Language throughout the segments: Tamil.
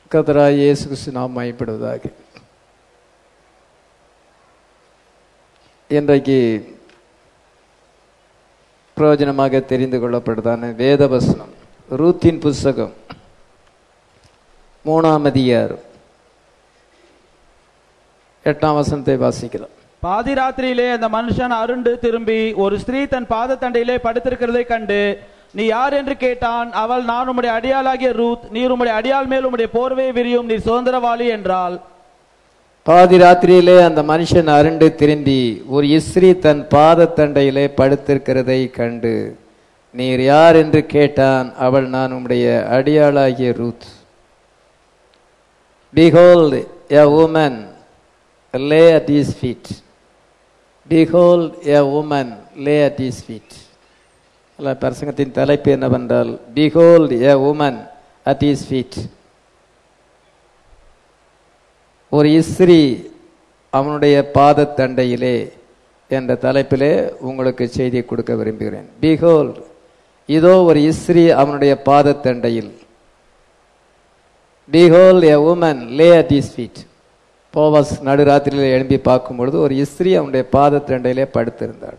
கர்த்தராகிய இயேசு கிறிஸ்து நாமம் மகிமைப்படுவதாக. இன்றைக்கு பிரயோஜனமாக தெரிந்து கொள்ளப்படுதான வேத வசனம் ரூத்தின் புஸ்தகம் 3ஆம் அதிகாரம் 8ஆம் வசனத்தை வாசிக்கலாம். பாதி ராத்திரியிலே அந்த மனுஷன் அருண்டு திரும்பி ஒரு ஸ்திரீ தன் பாத தண்டையிலே படுத்திருக்கிறதை கண்டு, நீ யார் என்று கேட்டான். அவள், நான் உம்முடைய அடியாளாகிய ரூத், நீர் உம்முடைய அடியாள் மேல் உம்முடைய போர்வை விரியும், நீ சுதந்திரவாளி என்றாள். பாதி ராத்திரியிலே அந்த மனுஷன் அருண்டு திரும்பி ஒரு ஸ்திரீ தன் பாத தண்டையிலே படுத்திருக்கிறதை கண்டு, நீர் யார் என்று கேட்டான். அவள், நான் உம்முடைய அடியாளாகிய Ruth. Behold a woman lay at his feet. Behold a woman lay at his feet. பிரசங்கத்தின் தலைப்பு என்னவென்றால், Behold a woman at his feet. ஒரு ஸ்திரீ அவனுடைய பாத தண்டையிலே என்ற தலைப்பிலே உங்களுக்கு செய்தி கொடுக்க விரும்புகிறேன். Behold, இதோ ஒரு ஸ்திரீ அவனுடைய பாத தண்டையில். Behold a woman lay at his feet. Boaz நடுராத்திரியில் எழும்பி பார்க்கும் பொழுது ஒரு ஸ்திரீ அவனுடைய பாத தண்டையிலே படுத்திருந்தாள்.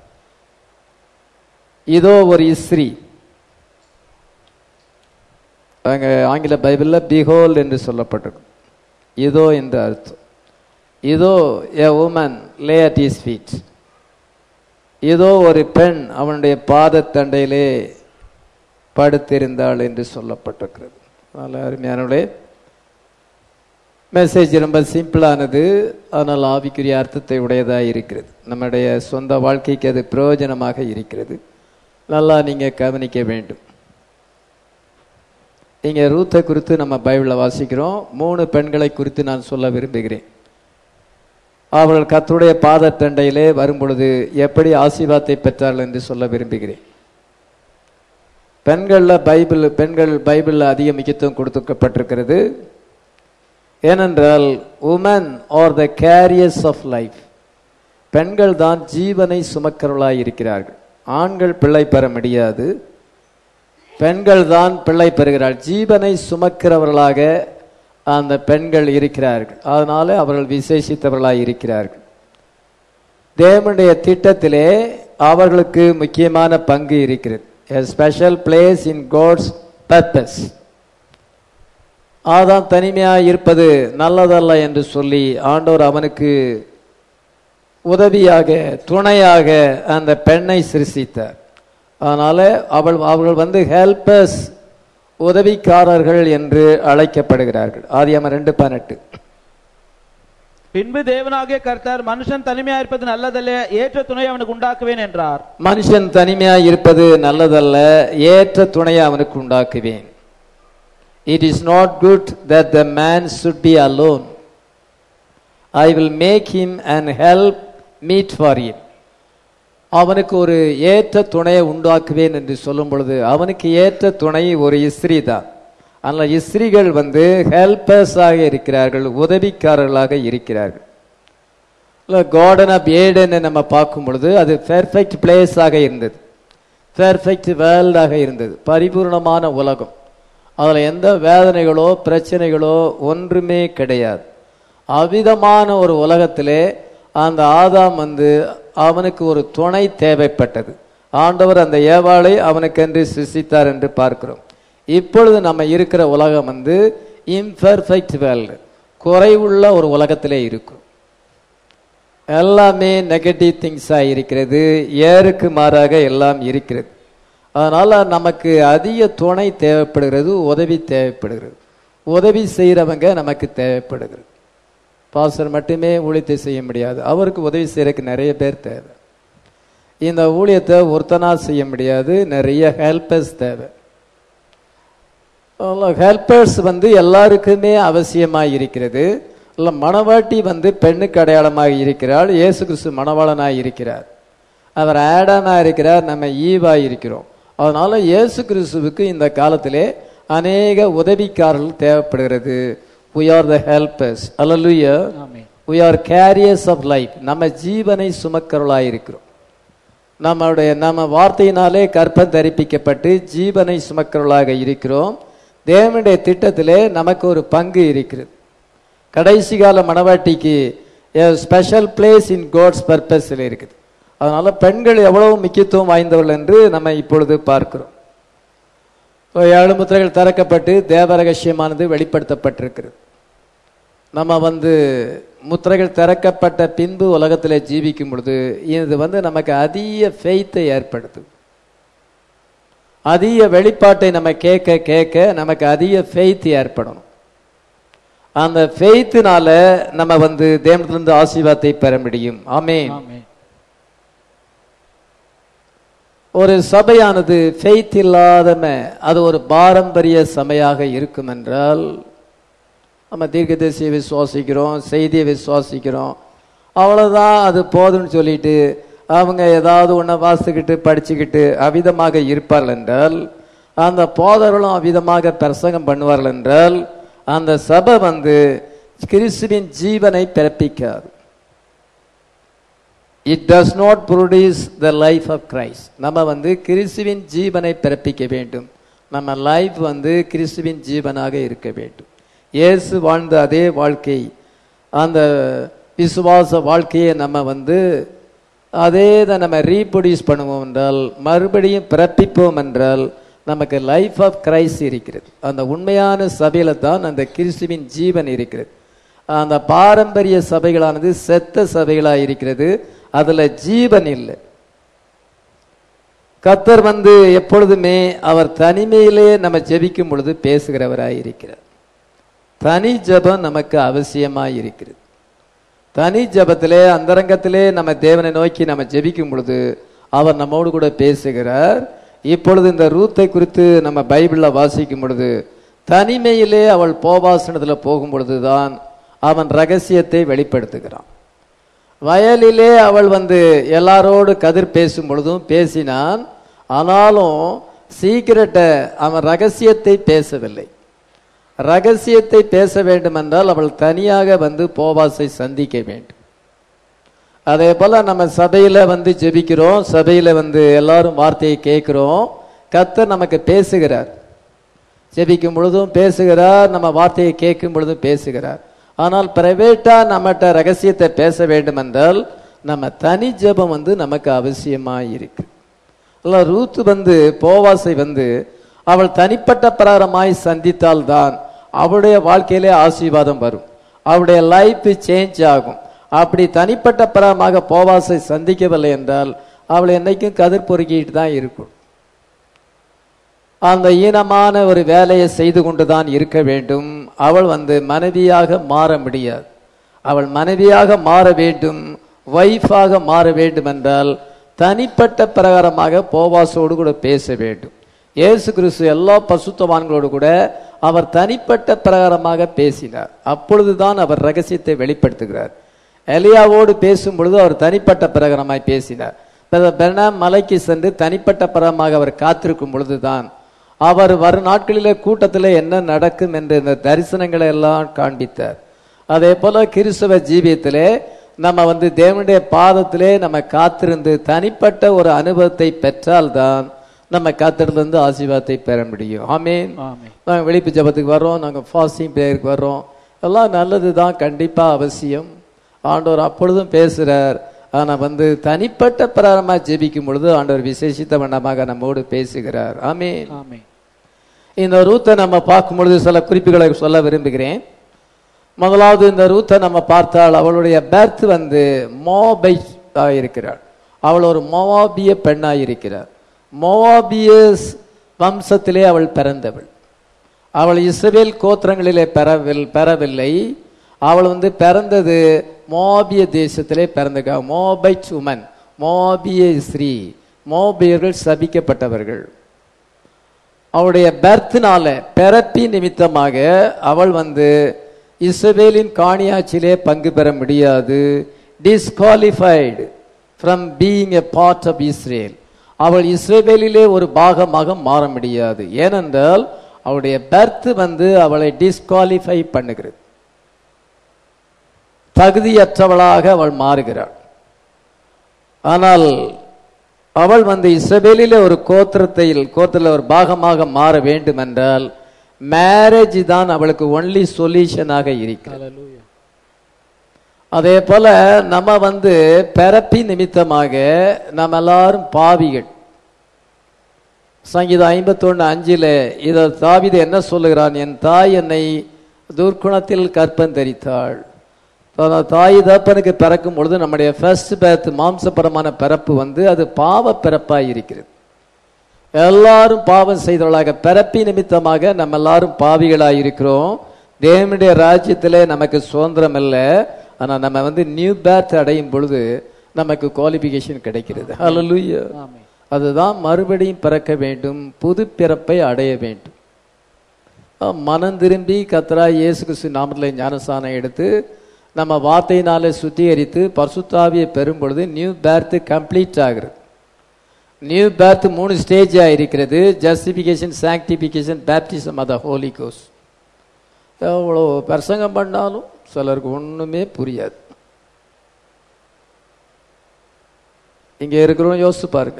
இதோ ஒரு ஸ்திரீ. அங்க ஆங்கில பைபிள்ல behold என்று சொல்லப்பட்டிருக்கு. இதோ என்று அர்த்தம். இதோ a woman lay at his feet. இதோ ஒரு பெண் அவனுடைய பாத தண்டையிலே படுத்திருந்தாள் என்று சொல்லப்பட்டிருக்கிறது. நல்ல அருமையானவர்களே, மெசேஜ் ரொம்ப சிம்பிளானது, ஆனால் ஆவிக்குரிய அர்த்தத்தை உடையதாக இருக்கிறது. நம்முடைய சொந்த வாழ்க்கைக்கு அது பிரயோஜனமாக இருக்கிறது. நல்லா நீங்கள் கவனிக்க வேண்டும். இங்கே ரூத்தை குறித்து நம்ம பைபிளில் வாசிக்கிறோம். 3 பெண்களை குறித்து நான் சொல்ல விரும்புகிறேன். அவர்கள் கர்த்தருடைய பாத தண்டையிலே வரும்பொழுது எப்படி ஆசீர்வாதத்தை பெற்றார்கள் என்று சொல்ல விரும்புகிறேன். பெண்கள் பைபிளில் அதிக முக்கியத்துவம் கொடுக்கப்பட்டிருக்கிறது. ஏனென்றால் women are the carriers of life. பெண்கள் தான் ஜீவனை சுமக்கிறவர்களாய் இருக்கிறார்கள். ஆண்கள் பிள்ளை பெற முடியாது, பெண்கள் தான் பிள்ளை பெறுகிறார்கள். ஜீவனை சுமக்கிறவர்களாக அந்த பெண்கள் இருக்கிறார்கள். அதனால அவர்கள் விசேஷித்தவர்களாய் இருக்கிறார்கள். தேவனுடைய திட்டத்திலே அவர்களுக்கு முக்கியமான பங்கு இருக்கிறது. A special place in God's purpose. ஆதாம் தனிமையாக இருப்பது நல்லதல்ல என்று சொல்லி ஆண்டவர் அவனுக்கு உதவியாக துணையாக அந்த பெண்ணை சிருஷ்டித்தார். அதனால அவர்கள் ஹெல்பர்ஸ், உதவிக்காரர்கள் என்று அழைக்கப்படுகிறார்கள். ஆதியாகமம் 2:18. பின்பு தேவனாகிய கர்த்தர், மனுஷன் தனிமையா இருப்பது நல்லதல்ல, ஏற்ற துணை அவனுக்கு உண்டாக்குவேன் என்றார். மனுஷன் தனிமையா இருப்பது நல்லதல்ல, ஏற்ற துணையை அவனுக்கு உண்டாக்குவேன். It is not good that the man should be alone. I will make him an help meet for him. அவனுக்கு ஒரு ஏற்ற துணையை உண்டாக்குவேன் என்று சொல்லும் பொழுது அவனுக்கு ஏற்ற துணை ஒரு ஸ்திரீ தான். ஆனால் ஸ்திரீகள் ஹெல்பர்ஸாக இருக்கிறார்கள், உதவிக்காரர்களாக இருக்கிறார்கள். கார்டன் ஆஃப் ஏடனை நம்ம பார்க்கும் பொழுது அது பெர்ஃபெக்ட் பிளேஸாக இருந்தது, பெர்ஃபெக்ட் வேர்ல்டாக இருந்தது, பரிபூர்ணமான உலகம். அதில் எந்த வேதனைகளோ பிரச்சனைகளோ ஒன்றுமே கிடையாது. அவ்விதமான ஒரு உலகத்திலே அந்த ஆதாம் அவனுக்கு ஒரு துணை தேவைப்பட்டது. ஆண்டவர் அந்த ஏவாளை அவனுக்கென்று சிருஷ்டித்தார் என்று பார்க்கிறோம். இப்பொழுது நம்ம இருக்கிற உலகம் இம்பெர்ஃபெக்ட் வேர்ல்டு, குறைவுள்ள ஒரு உலகத்திலே இருக்கும். எல்லாமே நெகட்டிவ் திங்ஸாக இருக்கிறது, ஏருக்கு மாறாக எல்லாம் இருக்கிறது. அதனால நமக்கு அதிக துணை தேவைப்படுகிறது, உதவி தேவைப்படுகிறது. உதவி செய்கிறவங்க நமக்கு தேவைப்படுகிறது. பாஸ்டர் மட்டுமே ஊழியத்தை செய்ய முடியாது, அவருக்கு உதவி செய்யறதுக்கு நிறைய பேர் தேவை. இந்த ஊழியத்தை ஒருத்தனா செய்ய முடியாது, நிறைய ஹெல்பர்ஸ் தேவை. ஹெல்பர்ஸ் எல்லாருக்குமே அவசியமாக இருக்கிறது. இல்லை, மணவாட்டி பெண்ணுக்கு அடையாளமாக இருக்கிறாள். இயேசு கிறிஸ்து மணவாளனாக இருக்கிறார், அவர் ஆடாமாக இருக்கிறார், நம்ம ஈவாக இருக்கிறோம். அதனால இயேசு கிறிஸ்துவுக்கு இந்த காலத்திலே அநேக உதவிக்காரர்கள் தேவைப்படுகிறது. We are the helpers. Hallelujah. Amen. We are carriers of life. நம்ம ஜீவனை சுமக்கிறவர்களாய் இருக்கிறோம். நம்ம வார்த்தையினாலே கற்பம் தரிப்பிக்கப்பட்டு ஜீவனை சுமக்கிறவர்களாக இருக்கிறோம். தேவனுடைய திட்டத்திலே நமக்கு ஒரு பங்கு இருக்கிறது. கடைசி கால மணவாட்டிக்கு ஸ்பெஷல் பிளேஸ் இன் காட்ஸ் பர்பஸில் இருக்குது. அதனால பெண்கள் எவ்வளவு முக்கியத்துவம் வாய்ந்தவர்கள் என்று நம்ம இப்பொழுது பார்க்கிறோம். 7 முத்திரைகள் திறக்கப்பட்டு தேவ ரகசியமானது வெளிப்படுத்தப்பட்டிருக்கிறது. நம்ம முத்திரைகள் திறக்கப்பட்ட பின்பு உலகத்தில் ஜீவிக்கும் பொழுது இது நமக்கு அதிக ஃபெய்த்தை ஏற்படுத்தும். அதிக வெளிப்பாட்டை நம்ம கேட்க கேட்க நமக்கு அதிக ஃபெய்த் ஏற்படும். அந்த ஃபெய்த்தினால நம்ம தேவனிடத்திலிருந்து ஆசீர்வாதத்தை பெற முடியும். ஆமென். ஒரு சபையானது ஃபெய்த் இல்லாதம அது ஒரு பாரம்பரிய சபையாக இருக்கும் என்றால், நம்ம தீர்க்கதரிசியை விசுவாசிக்கிறோம், செய்தியை விசுவாசிக்கிறோம், அவ்வளோதான் அது போதும்னு சொல்லிட்டு அவங்க ஏதாவது ஒன்றை வாசிக்கிட்டு படிச்சுக்கிட்டு அவிதமாக இருப்பார்கள் என்றால், அந்த போதர்களும் அவிதமாக பிரசங்கம் பண்ணுவார்கள் என்றால், அந்த சபை கிறிஸ்துவின் ஜீவனை பிறப்பிக்காது. It does not produce the life of Christ. நம்ம கிறிஸ்துவின் ஜீவனை பிறப்பிக்க வேண்டும். நம்ம லைஃப் கிறிஸ்துவின் ஜீவனாக இருக்க வேண்டும். இயேசு வாழ்ந்த அதே வாழ்க்கை, அந்த விசுவாச வாழ்க்கையை நம்ம அதே தான் நம்ம ரீப்ரொடியூஸ் பண்ணுவோம் என்றால், மறுபடியும் பிறப்பிப்போம் என்றால், நமக்கு லைஃப் ஆஃப் கிரைஸ்ட் இருக்கிறது. அந்த உண்மையான சபையில தான் அந்த கிறிஸ்துவின் ஜீவன் இருக்கிறது. அந்த பாரம்பரிய சபைகளானது செத்த சபைகளாக இருக்கிறது, அதுல ஜீவன் இல்லை. கர்த்தர் எப்பொழுதுமே அவர் தனிமையிலே நம்ம ஜெபிக்கும் பொழுது பேசுகிறவராய் இருக்கிறார். தனி ஜெபம் நமக்கு அவசியமாய் இருக்கிறது. தனி ஜெபத்திலே அந்தரங்கத்திலே நம்ம தேவனை நோக்கி நம்ம ஜெபிக்கும் பொழுது அவர் நம்மோடு கூட பேசுகிறார். இப்பொழுது இந்த ரூத்தை குறித்து நம்ம பைபிள்ல வாசிக்கும் பொழுது, தனிமையிலே அவள் போவாசனத்தில் போகும் பொழுதுதான் அவன் ரகசியத்தை வெளிப்படுத்துகிறான். வயலிலே அவள் எல்லாரோடு கதிர் பேசும் பொழுதும் பேசினான். ஆனாலும் சீக்கிரட்டை அவன் ரகசியத்தை பேசவில்லை. ரகசியத்தை பேச வேண்டும் என்றால் அவள் தனியாக போவாசை சந்திக்க வேண்டும். அதே போல நம்ம சபையில ஜெபிக்கிறோம், சபையில எல்லாரும் வார்த்தையை கேட்கிறோம், கர்த்தர் நமக்கு பேசுகிறார். ஜெபிக்கும் பொழுதும் பேசுகிறார், நம்ம வார்த்தையை கேட்கும் பொழுதும் பேசுகிறார். ஆனால் பிரைவேட்டா நம்மகிட்ட ரகசியத்தை பேச வேண்டும் என்றால் நம்ம தனி ஜெபம் நமக்கு அவசியமாய் இருக்கு. ரூத் போவாசை அவள் தனிப்பட்ட பிரகாரமாய் சந்தித்தால்தான் அவளுடைய வாழ்க்கையிலே ஆசீர்வாதம் வரும், அவளுடைய லைஃப் சேஞ்ச் ஆகும். அப்படி தனிப்பட்ட பிரகாரமாக போவாசை சந்திக்கவில்லை என்றால் அவள் என்னைக்கும் கதிர் பொறுக்கிட்டு தான் இருக்கும். அந்த ஈனமான ஒரு வேலையை செய்து கொண்டுதான் இருக்க வேண்டும். அவள் மனைவியாக மாற முடியாது. அவள் மனைவியாக மாற வேண்டும், வைஃபாக மாற வேண்டும் என்றால் தனிப்பட்ட பிரகாரமாக போவாசோடு கூட பேச வேண்டும். இயேசு கிறிஸ்து எல்லா பசுத்தவான்களோடு கூட அவர் தனிப்பட்ட பிரகாரமாக பேசினார். அப்பொழுதுதான் அவர் ரகசியத்தை வெளிப்படுத்துகிறார். எலியாவோடு பேசும் பொழுது அவர் தனிப்பட்ட பிரகாரமாய் பேசினார். பெர்னாம் மலைக்கு சென்று தனிப்பட்ட பிரகாரமாக அவர் காத்திருக்கும் பொழுதுதான் அவர் வரும் நாட்களிலே கூட்டத்தில் என்ன நடக்கும் என்ற இந்த தரிசனங்களை எல்லாம் காண்பித்தார். அதே போல கிறிஸ்தவ ஜீவியத்திலே நம்ம தேவனுடைய பாதத்திலே நம்ம காத்திருந்து தனிப்பட்ட ஒரு அனுபவத்தை பெற்றால்தான் நம்ம கர்த்தரிலிருந்து ஆசீர்வாதத்தை பெற முடியும். ஆமென். நாங்கள் வெளிப்பு ஜெபத்துக்கு வர்றோம், நாங்கள் ஃபாஸ்டிங் பிரேயருக்கு வர்றோம், எல்லாம் நல்லது தான், கண்டிப்பாக அவசியம். ஆண்டவர் அப்பொழுதும் பேசுகிறார். ஆனால் தனிப்பட்ட பிரகாரமாக ஜெபிக்கும் பொழுது ஆண்டவர் விசேஷித்த வண்ணமாக நம்மோடு பேசுகிறார். ஆமென். இந்த ரூத்தை நம்ம பார்க்கும் பொழுது சில குறிப்புகளை சொல்ல விரும்புகிறேன். முதலாவது, இந்த ரூத்தை நம்ம பார்த்தால் அவளுடைய பர்த் மோபைட் இருக்கிறாள். அவள் ஒரு மோவாபிய பெண்ணாய் இருக்கிறார். மோவாபியஸ் வம்சத்திலே அவள் பிறந்தவள். அவள் இஸ்ரவேல் கோத்திரங்களிலே பெறவில்லை. அவள் பிறந்தது மோபிய தேசத்திலே பிறந்த மோபைட் உமன், மோபிய ஸ்ரீ, மோபியர்கள் சபிக்கப்பட்டவர்கள். அவளுடைய பர்த்னால பிறப்பி நிமித்தமாக அவள் இஸ்ரவேலின் காணியாட்சியிலே பங்கு பெற முடியாது. Disqualified from being a part of Israel. அவள் இஸ்ரவேலிலே ஒரு பாகமாக மாற முடியாது. ஏனென்றால் அவளுடைய பர்த் அவளை டிஸ்குவாலிஃபை பண்ணுகிறது. தகுதியற்றவளாக அவள் மாறுகிறாள். ஆனால் அவள் இஸ்ரவேலிலே ஒரு கோத்திரத்தில் ஒரு பாகமாக மாற வேண்டும் என்றால் மேரேஜ் தான் அவளுக்கு ஒன்லி சொல்யூஷனாக இருக்கிறது. அதே போல நம்ம பிறப்பி நிமித்தமாக நம்ம எல்லாரும் பாவிகள். சங்கீதம் 51:5 இத தாவீது என்ன சொல்லுகிறான்? என் தாய் என்னை துர்க்குணத்தில் கற்பந்தரித்தாள். தாய் தகப்பனுக்கு பிறக்கும் பொழுது நம்முடைய ஃபர்ஸ்ட் பர்த் மாம்சபரமான பிறப்பு அது பாவ பிறப்பாய் இருக்கிறது. எல்லாரும் பாவம் செய்தவர்களாக பிறப்பி நிமித்தமாக நம்ம எல்லாரும் பாவிகளாய் இருக்கிறோம். தேவனுடைய ராஜ்யத்திலே நமக்கு சுதந்திரம் இல்லை. ஆனா நம்ம நியூ பேர்த் அடையும் பொழுது நமக்கு குவாலிஃபிகேஷன் கிடைக்கிறது. ஹல்லேலூயா. அதுதான் மறுபடியும் பிறக்க வேண்டும், புது பிறப்பை அடைய வேண்டும். மனம் திரும்பி கர்த்தராகிய இயேசு கிறிஸ்து நாமத்திலே ஞானஸ்நானம் எடுத்து நம்ம வார்த்தையினாலே சுத்திகரித்து பரிசுத்தாவியை பெறும் பொழுது நியூ பேர்த் கம்ப்ளீட் ஆகிறது. நியூ பேர்த் 3 ஸ்டேஜா இருக்கிறது. Justification, sanctification, baptism of the holy ghost. எவ்வளோ பிரசங்கம் பண்ணாலும் சிலருக்கு ஒண்ணுமே புரியாது. இங்க இருக்கிறோம், யோசிச்சு பாருங்க.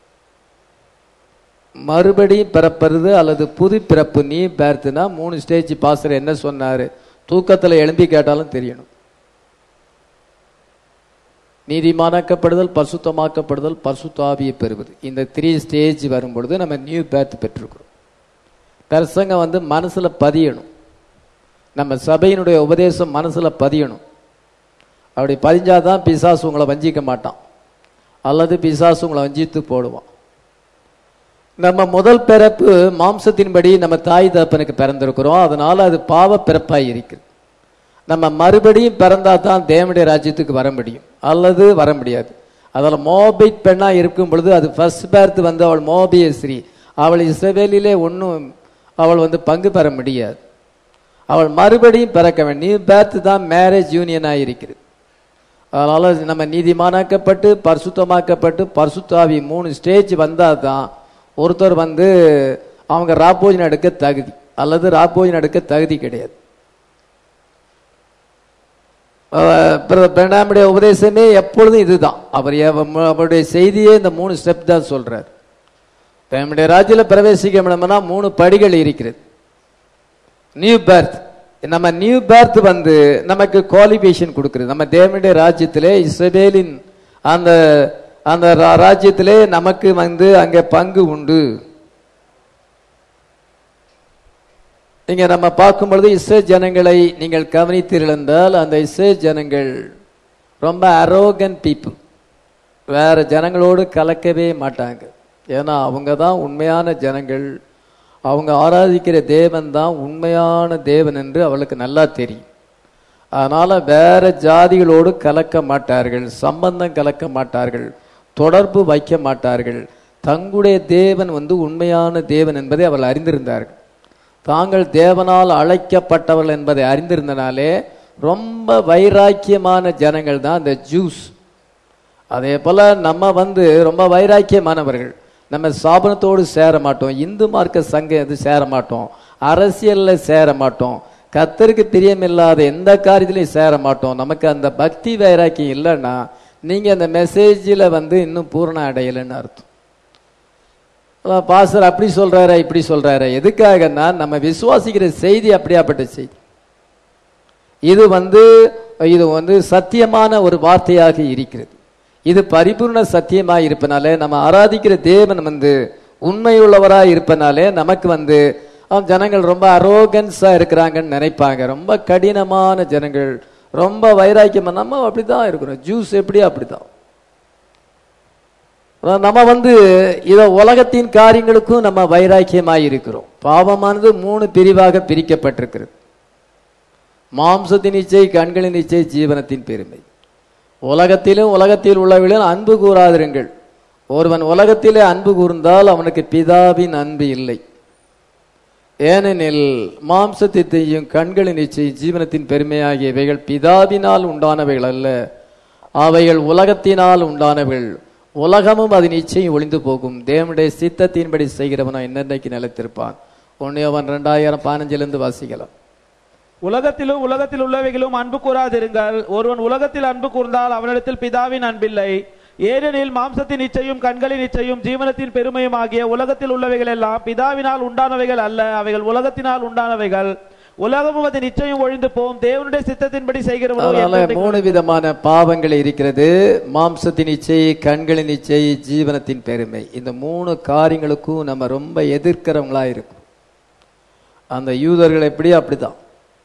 மறுபடியும் பிறப்பது அல்லது புது பிறப்பு நீ பேர்த்துனா 3 ஸ்டேஜ். பாஸ்டர் என்ன சொன்னாரு? தூக்கத்துல எழும்பி கேட்டாலும் தெரியணும். நீதிமானாக்கப்படுதல், பரிசுத்தமாக்கப்படுதல், பரிசுத்த ஆவியை பெறுவது. இந்த 3 ஸ்டேஜ் வரும் பொழுது நம்ம நியூ பேர்த் பெற்றிருக்கிறோம். பிரசங்கம் மனசுல பதியணும். நம்ம சபையினுடைய உபதேசம் மனசுல பதியணும். அப்படி பதிஞ்சாதான் பிசாசு உங்களை வஞ்சிக்க மாட்டான், அல்லது பிசாசு உங்களை வஞ்சித்து போடுவான். நம்ம முதல் பிறப்பு மாம்சத்தின்படி நம்ம தாய் தகப்பனுக்கு பிறந்திருக்கிறோம். அதனால அது பாவ பிறப்பாய் இருக்குது. நம்ம மறுபடியும் பிறந்தா தான் தேவனுடைய ராஜ்யத்துக்கு வர முடியும், அல்லது வர முடியாது. அதில் மோபிட் பெண்ணா இருக்கும் பொழுது அது ஃபர்ஸ்ட் பேர்த் அவள் மோபிய ஸ்ரீ. அவள் இஸ்ரவேலிலே ஒன்றும் அவள் பங்கு பெற முடியாது. அவள் மறுபடியும் பிறக்க வேண்டும். நியூ பேர்த் தான் மேரேஜ் யூனியனாக இருக்கிறது. அதனால நம்ம நீதிமானாக்கப்பட்டு பரிசுத்தமாக்கப்பட்டு பரிசுத்தாவி 3 ஸ்டேஜ் வந்தால் தான் ஒருத்தர் அவங்க ராப்போஜன் எடுக்க தகுதி, அல்லது ராப்போஜன் எடுக்க தகுதி கிடையாது. பிரணாமுடைய உபதேசமே எப்பொழுதும் இதுதான். அவருடைய செய்தியே இந்த 3 ஸ்டெப் தான் சொல்றார். நம்முடைய ராஜ்யத்தில் பிரவேசிக்க வேணும்னா 3 படிகள் இருக்கிறது. New birth. நம்ம நியூ பேர்த் நமக்கு குவாலிஃபிகேஷன் கொடுக்கிறது. நம்ம தேவனுடைய ராஜ்யத்திலே இஸ்ரவேலின் அந்த அந்த ராஜ்யத்திலே நமக்கு அங்கே பங்கு உண்டு. இங்க நம்ம பார்க்கும் பொழுது இஸ்ரேல் ஜனங்களை நீங்கள் கவனித்தீர்கள் என்றால் அந்த இஸ்ரேல் ஜனங்கள் ரொம்ப அரோகன்ட் பீப்புள். வேற ஜனங்களோடு கலக்கவே மாட்டாங்க. ஏன்னா அவங்க தான் உண்மையான ஜனங்கள். அவங்க ஆராதிக்கிற தேவன் தான் உண்மையான தேவன் என்று அவளுக்கு நல்லா தெரியும். அதனால வேற ஜாதிகளோடு கலக்க மாட்டார்கள், சம்பந்தம் கலக்க மாட்டார்கள், தொடர்பு வைக்க மாட்டார்கள். தங்களுடைய தேவன் உண்மையான தேவன் என்பதை அவர்கள் அறிந்திருந்தார்கள். தாங்கள் தேவனால் அழைக்கப்பட்டவர்கள் என்பதை அறிந்திருந்தனாலே ரொம்ப வைராக்கியமான ஜனங்கள் தான் இந்த ஜூஸ். அதே போல நம்ம ரொம்ப வைராக்கியமானவர்கள். நம்ம ஸ்தாபனத்தோடு சேர மாட்டோம், இந்து மார்க்க சங்கம் சேர மாட்டோம், அரசியல்ல சேர மாட்டோம், கர்த்தருக்கு பிரியமில்லாத எந்த காரியத்திலையும் சேர மாட்டோம். நமக்கு அந்த பக்தி வைராக்கியம் இல்லைன்னா நீங்க அந்த மெசேஜில் இன்னும் பூரண அடையலைன்னு அர்த்தம். பாஸ்டர் அப்படி சொல்றாரு இப்படி சொல்றாரு. எதுக்காகன்னா நம்ம விசுவாசிக்கிற செய்தி அப்படியாப்பட்ட செய்தி. இது இது சத்தியமான ஒரு வார்த்தையாக இருக்கிறது. இது பரிபூர்ண சத்தியமாக இருப்பனாலே நம்ம ஆராதிக்கிற தேவன் உண்மையுள்ளவராக இருப்பனாலே நமக்கு ஜனங்கள் ரொம்ப அரோகன்ஸா இருக்கிறாங்கன்னு நினைப்பாங்க. ரொம்ப கடினமான ஜனங்கள், ரொம்ப வைராக்கியமா. நம்ம அப்படிதான் இருக்கிறோம். ஜூஸ் எப்படி அப்படிதான். நம்ம இத உலகத்தின் காரியங்களுக்கும் நம்ம வைராக்கியமாய் இருக்கிறோம். பாவமானது 3 பிரிவாக பிரிக்கப்பட்டிருக்கிறது. மாம்சத்தின் இச்சை, கண்களின் இச்சை, ஜீவனத்தின் பெருமை. உலகத்திலும் உலகத்தில் உள்ளவர்களில் அன்பு கூறாதிருங்கள். ஒருவன் உலகத்திலே அன்பு கூர்ந்தால் அவனுக்கு பிதாவின் அன்பு இல்லை. ஏனெனில் மாம்சத்தையும் கண்களின் இச்சை, ஜீவனத்தின் பெருமை ஆகியவைகள் பிதாவினால் உண்டானவைகள் அல்ல, அவைகள் உலகத்தினால் உண்டானவைகள். உலகமும் அதன் இச்சையும் ஒளிந்து போகும், தேவனுடைய சித்தத்தின்படி செய்கிறவனோ என்னென்னைக்கு நிலைத்திருப்பான். 1 யோவான் 2:15 வாசிக்கலாம். உலகத்திலும் உலகத்தில் உள்ளவைகளும் அன்பு கூறாதிருங்கள். ஒருவன் உலகத்தில் அன்பு கூர்ந்தால் அவனிடத்தில் பிதாவின் அன்பில்லை. ஏனெனில் மாம்சத்தின் இச்சையும் கண்களின் இச்சையும் ஜீவனத்தின் பெருமையும் ஆகிய உலகத்தில் உள்ளவைகள் எல்லாம் பிதாவினால் உண்டானவைகள் அல்ல, அவைகள் உலகத்தினால் உண்டானவைகள். உலகமும் அதன் நிச்சயம் ஒழிந்து போம், தேவனுடைய சித்தத்தின்படி செய்கிறவரோ. மூணு விதமான பாவங்கள் இருக்கிறது. மாம்சத்தின் இச்சை, கண்களின் இச்சை, ஜீவனத்தின் பெருமை. இந்த மூணு காரியங்களுக்கும் நம்ம ரொம்ப எதிர்க்கிறவங்களா இருக்கும். அந்த யூதர்கள் எப்படி? அப்படிதான்.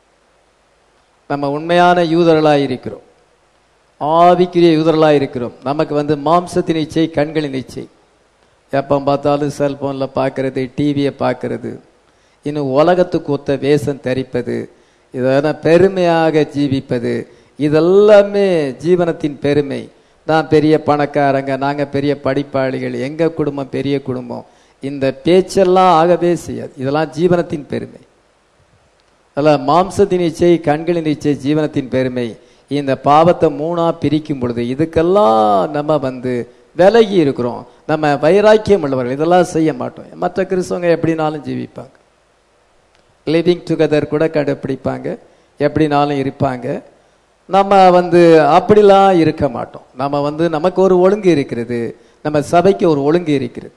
நம்ம உண்மையான யூதர்களாக இருக்கிறோம், ஆவிக்குரிய யூதர்களாக இருக்கிறோம். நமக்கு மாம்சத்தின் இச்சை, கண்களின் இச்சை. எப்போ பார்த்தாலும் செல்போனில் பார்க்கறது, டிவியை பார்க்கறது, இன்னும் உலகத்துக்கு ஒத்த வேஷம் தரிப்பது, இதெல்லாம் பெருமையாக ஜீவிப்பது, இதெல்லாமே ஜீவனத்தின் பெருமை. நான் பெரிய பணக்காரங்க, நாங்கள் பெரிய படிப்பாளிகள், எங்கள் குடும்பம் பெரிய குடும்பம், இந்த பேச்செல்லாம் ஆகவே செய்யாது. இதெல்லாம் ஜீவனத்தின் பெருமை. அதில் மாம்சத்தின் இச்சை, கண்களின் இச்சை, ஜீவனத்தின் பெருமை. இந்த பாவத்தை மூணா பிரிக்கும் பொழுது இதுக்கெல்லாம் நம்ம விலகி இருக்கிறோம். நம்ம வைராக்கியம் உள்ளவர்கள், இதெல்லாம் செய்ய மாட்டோம். மற்ற கிறிஸ்தவங்க எப்படினாலும் ஜீவிப்பாங்க, லிவிங் டுகெதர் கூட கடைப்பிடிப்பாங்க, எப்படினாலும் இருப்பாங்க. நம்ம அப்படிலாம் இருக்க மாட்டோம். நம்ம நமக்கு ஒரு ஒழுங்கு இருக்கிறது, நம்ம சபைக்கு ஒரு ஒழுங்கு இருக்கிறது.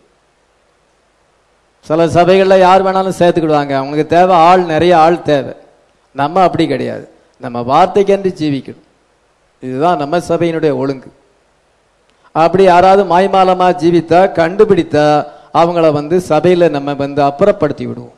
சில சபைகளில் யார் வேணாலும் சேர்த்துக்கிடுவாங்க, அவங்களுக்கு தேவை ஆள், நிறைய ஆள் தேவை. நம்ம அப்படி கிடையாது, நம்ம வார்த்தைக்கென்று ஜீவிக்கணும். இதுதான் நம்ம சபையினுடைய ஒழுங்கு. அப்படி யாராவது மாய்மாலமா ஜீவித்தா, கண்டுபிடித்தா அவங்கள சபையில நம்ம அப்புறப்படுத்தி விடுவோம்.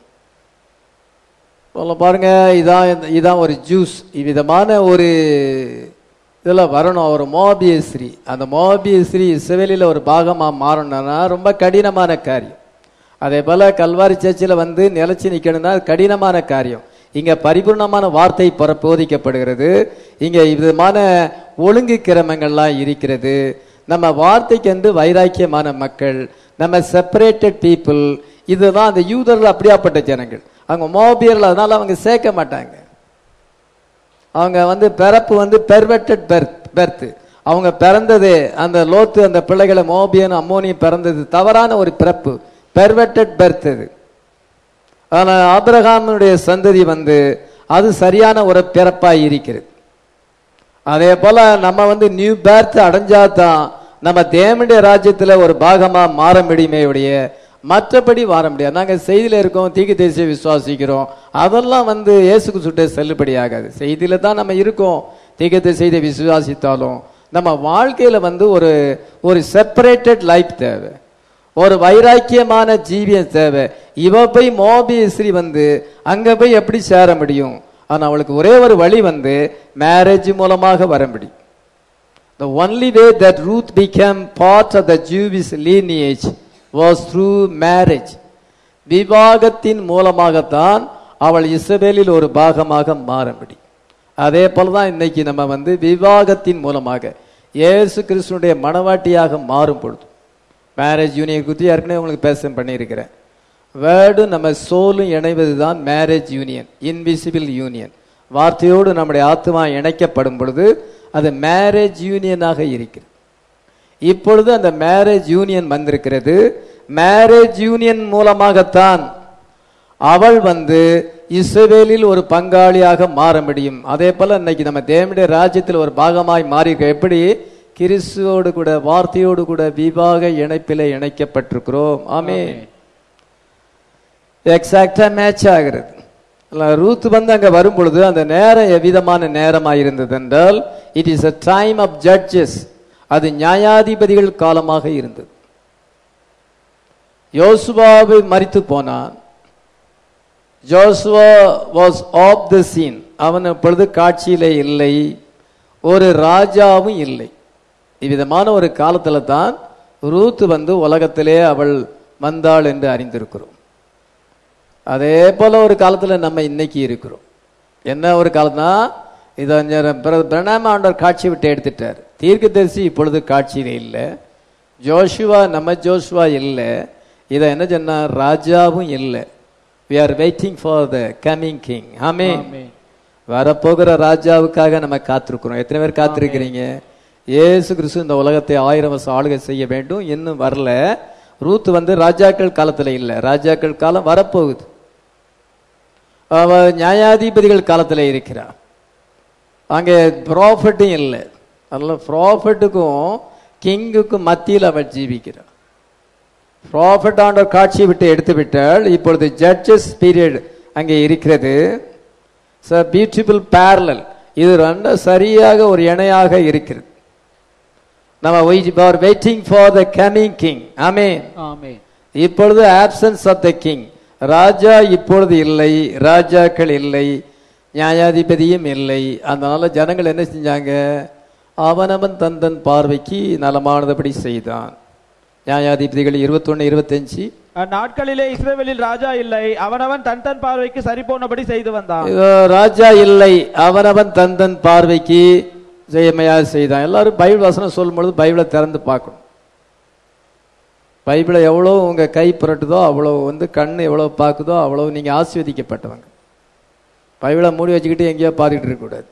பாருங்க, இதான் ஒரு ஜூஸ். இவ்விதமான ஒரு இதில் வரணும். ஒரு மோபியஸ்ரீ, அந்த மோபியஸ்ரீ இஸ்ரவேலில் ஒரு பாகமாக மாறணும்னா ரொம்ப கடினமான காரியம். அதே போல கல்வாரி சர்ச்சில் நிலைச்சி நிற்கணும்னா கடினமான காரியம். இங்க பரிபூர்ணமான வார்த்தை போதிக்கப்படுகிறது. இங்க விதமான ஒழுங்கு கிரமங்கள்லாம் இருக்கிறது. நம்ம வார்த்தைக்கு வைராக்கியமான மக்கள், நம்ம செப்பரேட்டட் பீப்புள். இதுதான் அந்த யூதர்கள் அப்படியாப்பட்ட ஜனங்கள். அவங்க மோபியர்கள், அதனால அவங்க சேர்க்க மாட்டாங்க. அவங்க பிறப்பு பெர்வெர்டட் பெர்த். அவங்க பிறந்தது, அந்த லோத்து அந்த பிள்ளைகளை மோபியன் அம்மோனியும் பிறந்தது தவறான ஒரு பிறப்பு, பெர்வெர்டட் பெர்த். அது ஆனால் ஆபிரகாமுடைய சந்ததி அது சரியான ஒரு பிறப்பாய் இருக்கிறது. அதே போல நம்ம நியூ பேர்த் அடைஞ்சாதான் நம்ம தேவனுடைய ராஜ்யத்தில் ஒரு பாகமா மாற முடியுமே உடைய, மற்றபடி வார முடியாது. நாங்கள் செய்தியில இருக்கோம், தீர்க்கதரிசியை விசுவாசிக்கிறோம், அதெல்லாம் இயேசு கிறிஸ்துவிட்ட செல்லுபடி ஆகாது. செய்தியில தான் நம்ம இருக்கோம், தீர்க்கதரிசியை விசுவாசித்தாலும் நம்ம வாழ்க்கையில ஒரு செப்பரேட்டட் லைஃப் தேவை, ஒரு வைராக்கியமான ஜீவியம் தேவை. இவ போய் மோபியஸ்ரீ அங்க போய் எப்படி சேர முடியும்? ஆனா அவளுக்கு ஒரே ஒரு வழி மேரேஜ் மூலமாக வர முடியும். The only way that Ruth became part of the Jewish lineage was through marriage. விவாகத்தின் மூலமாகத்தான் அவள் இஸ்ரவேலில் ஒரு பாகமாக மாற முடியும். அதே போலதான் இன்னைக்கு நம்ம விவாகத்தின் மூலமாக இயேசு கிறிஸ்துனுடைய மணவாட்டியாக மாறும் பொழுது, மேரேஜ் யூனியன் குறித்து ஏற்கனவே உங்களுக்கு பேச பண்ணியிருக்கிறேன். வேர்டும் நம்ம சோலும் இணைவது தான் மேரேஜ் யூனியன், இன்விசிபிள் யூனியன். வார்த்தையோடு நம்முடைய ஆத்மா இணைக்கப்படும் பொழுது அது மேரேஜ் யூனியனாக இருக்கிறது. இப்பொழுது அந்த மேரேஜ் யூனியன் வந்திருக்கிறது. மேரேஜ் யூனியன் மூலமாகத்தான் அவள் இஸ்ரவேலில் ஒரு பங்காளியாக மாற முடியும். அதே போல இன்னைக்கு நம்ம தேவனுடைய ராஜ்யத்தில் ஒரு பாகமாய் மாறி, எப்படி கிறிஸ்துவோடு கூட வார்த்தையோடு கூட விவாக இணைப்பிலே இணைக்கப்பட்டிருக்கிறோம். ஆமென். எக்ஸாக்டா மேட்ச் ஆகிறது. ரூத் அங்க வரும் பொழுது அந்த நேரம் எவ்விதமான நேரமாக இருந்தது என்றால், it is a time of judges. அது நியாயாதிபதிகள் காலமாக இருந்தது. யோசுவாவை மரித்து போனான். Joshua was off the scene. அவன் இப்பொழுது காட்சியிலே இல்லை, ஒரு ராஜாவும் இல்லை. இவ்விதமான ஒரு காலத்துல தான் ரூத் உலகத்திலே அவள் வந்தாள் என்று அறிந்திருக்கிறோம். அதே போல ஒரு காலத்துல நம்ம இன்னைக்கு இருக்கிறோம். என்ன ஒரு காலம்னா, இதை பிரணாம ஆண்டவர் காட்சி விட்டு எடுத்துட்டார். தீர்க்கதரிசி இப்பொழுது காட்சியில இல்லை, ஜோஷுவா நம்ம ஜோஷுவா இல்லை. இதை என்ன சொன்னா, ராஜாவும் இல்லை. we are waiting for the coming king. ஆமென். வரப்போகிற ராஜாவுக்காக நம்ம காத்திருக்கிறோம். எத்தனை பேர் காத்திருக்கிறீங்க? இயேசு கிறிஸ்து இந்த உலகத்தை 1000 வருஷம் ஆளுகை செய்ய வேண்டும், இன்னும் வரல. ரூத் ராஜாக்கள் காலத்துல இல்ல, ராஜாக்கள் காலம் வரப்போகுது. அவ நியாயாதிபதிகள் காலத்துல இருக்கிறார். அங்கே ப்ராஃபட்டும் இல்லை. அதனால ப்ராஃபட்டுக்கும் கிங்குக்கு மத்தியில் அவள் ஜீவிக்கிறாள். ப்ராஃபட் ஆண்டவர் காட்சியை விட்டு எடுத்து விட்டால் இப்பொழுது ஜட்ஜஸ் பீரியட் அங்கே இருக்கிறது. பியூட்டிஃபுல் பேரலல், இது ரெண்டு சரியாக ஒரு இணையாக இருக்கிறது. நம்ம waiting for the coming king. ஆமென். ஆமென். இப்பொழுது ஆப்சன்ஸ் ஆஃப் த கிங், ராஜா இப்பொழுது இல்லை, ராஜாக்கள் இல்லை, நியாயாதிபதியும் இல்லை. அதனால ஜனங்கள் என்ன செஞ்சாங்க? அவனவன் தந்தன் பார்வைக்கு நலமானதுபடி செய்தான். நியாயாதிபதிகள் 21:25. அந்நாட்களிலே இஸ்ரவேலில் ராஜா இல்லை, அவனவன் தன் தன் பார்வைக்கு சரி போனபடி செய்து வந்தான். ராஜா இல்லை, அவனவன் தந்தன் பார்வைக்கு செய்யமையாக செய்தான். எல்லாரும் பைபிள் வசனம் சொல்லும் பொழுது பைபிளை திறந்து பார்க்கணும். பைபிளை எவ்வளோ உங்கள் கை புரட்டுதோ அவ்வளோ கண் எவ்வளோ பார்க்குதோ அவ்வளோ நீங்கள் ஆசீர்வதிக்கப்பட்டவங்க. பைபிளை மூடி வச்சுக்கிட்டு எங்கேயோ பார்த்துக்கிட்டு இருக்கக்கூடாது.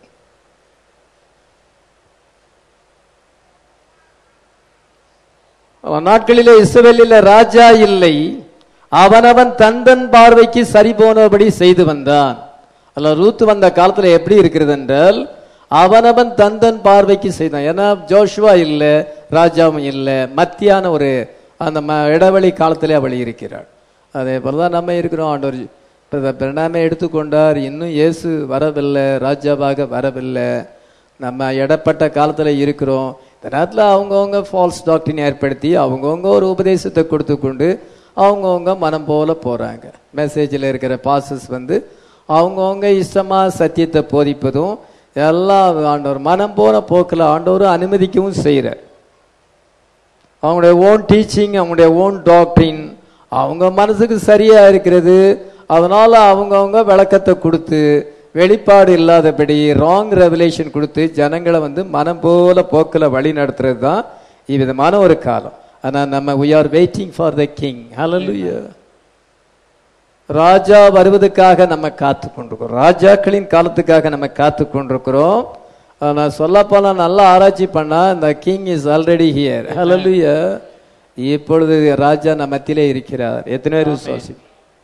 நாட்களிலே இஸ்ரவேலில் ராஜா இல்லை, அவனவன் தந்தன் பார்வைக்கு சரி போனபடி செய்து வந்தான். அல்ல, ரூத் வந்த காலத்தில் எப்படி இருக்கிறது என்றால் அவனவன் தந்தன் பார்வைக்கு செய்தான். ஏன்னா ஜோஷுவா இல்லை, ராஜாவும் இல்லை, மத்தியான ஒரு அந்த இடைவெளி காலத்திலே அவள் இருக்கிறாள். அதே போல தான் நம்ம இருக்கிறோம். ஆண்டவர் பிரணாமை எடுத்துக்கொண்டார், இன்னும் இயேசு வரவில்லை, ராஜாவாக வரவில்லை. நம்ம இடப்பட்ட காலத்தில் இருக்கிறோம். இந்த நேரத்தில் அவங்கவுங்க ஃபால்ஸ் டாக்டரின் ஏற்படுத்தி அவங்கவுங்க ஒரு உபதேசத்தை கொடுத்து கொண்டு அவங்கவுங்க மனம் போல போகிறாங்க. மெசேஜில் இருக்கிற பாசஸ் அவங்கவுங்க இஷ்டமாக சத்தியத்தை போதிப்பதும் எல்லாம் ஆண்டவர் மனம் போன போக்கில் ஆண்டவர் அனுமதிக்கவும் செய்கிறார். அவங்களுடைய ஓன் டீச்சிங், அவங்களுடைய ஓன் டாக்டரின் அவங்க மனசுக்கு சரியாக இருக்கிறது. அதனால் அவங்கவுங்க விளக்கத்தை கொடுத்து வெளிப்பாடு இல்லாதபடி ராங் ரெவலேஷன் கொடுத்து ஜனங்களை மனம் போல போக்கில் வழி நடத்துறது தான் இவ்விதமான ஒரு காலம். ஆனால் நம்ம we are waiting for the king. Hallelujah. ராஜா வருவதற்காக நம்ம காத்து கொண்டிருக்கிறோம். ராஜாக்களின் காலத்துக்காக நம்ம காத்து கொண்டிருக்கிறோம். நான் சொல்ல போனால் நல்லா ஆராய்ச்சி பண்ணா இந்த கிங் இஸ் ஆல்ரெடி ஹியர். ஹல்லேலூயா. இப்பொழுது ராஜா நம்ம மத்தியிலே இருக்கிறார். எத்தனை பேர் விசுவாசி?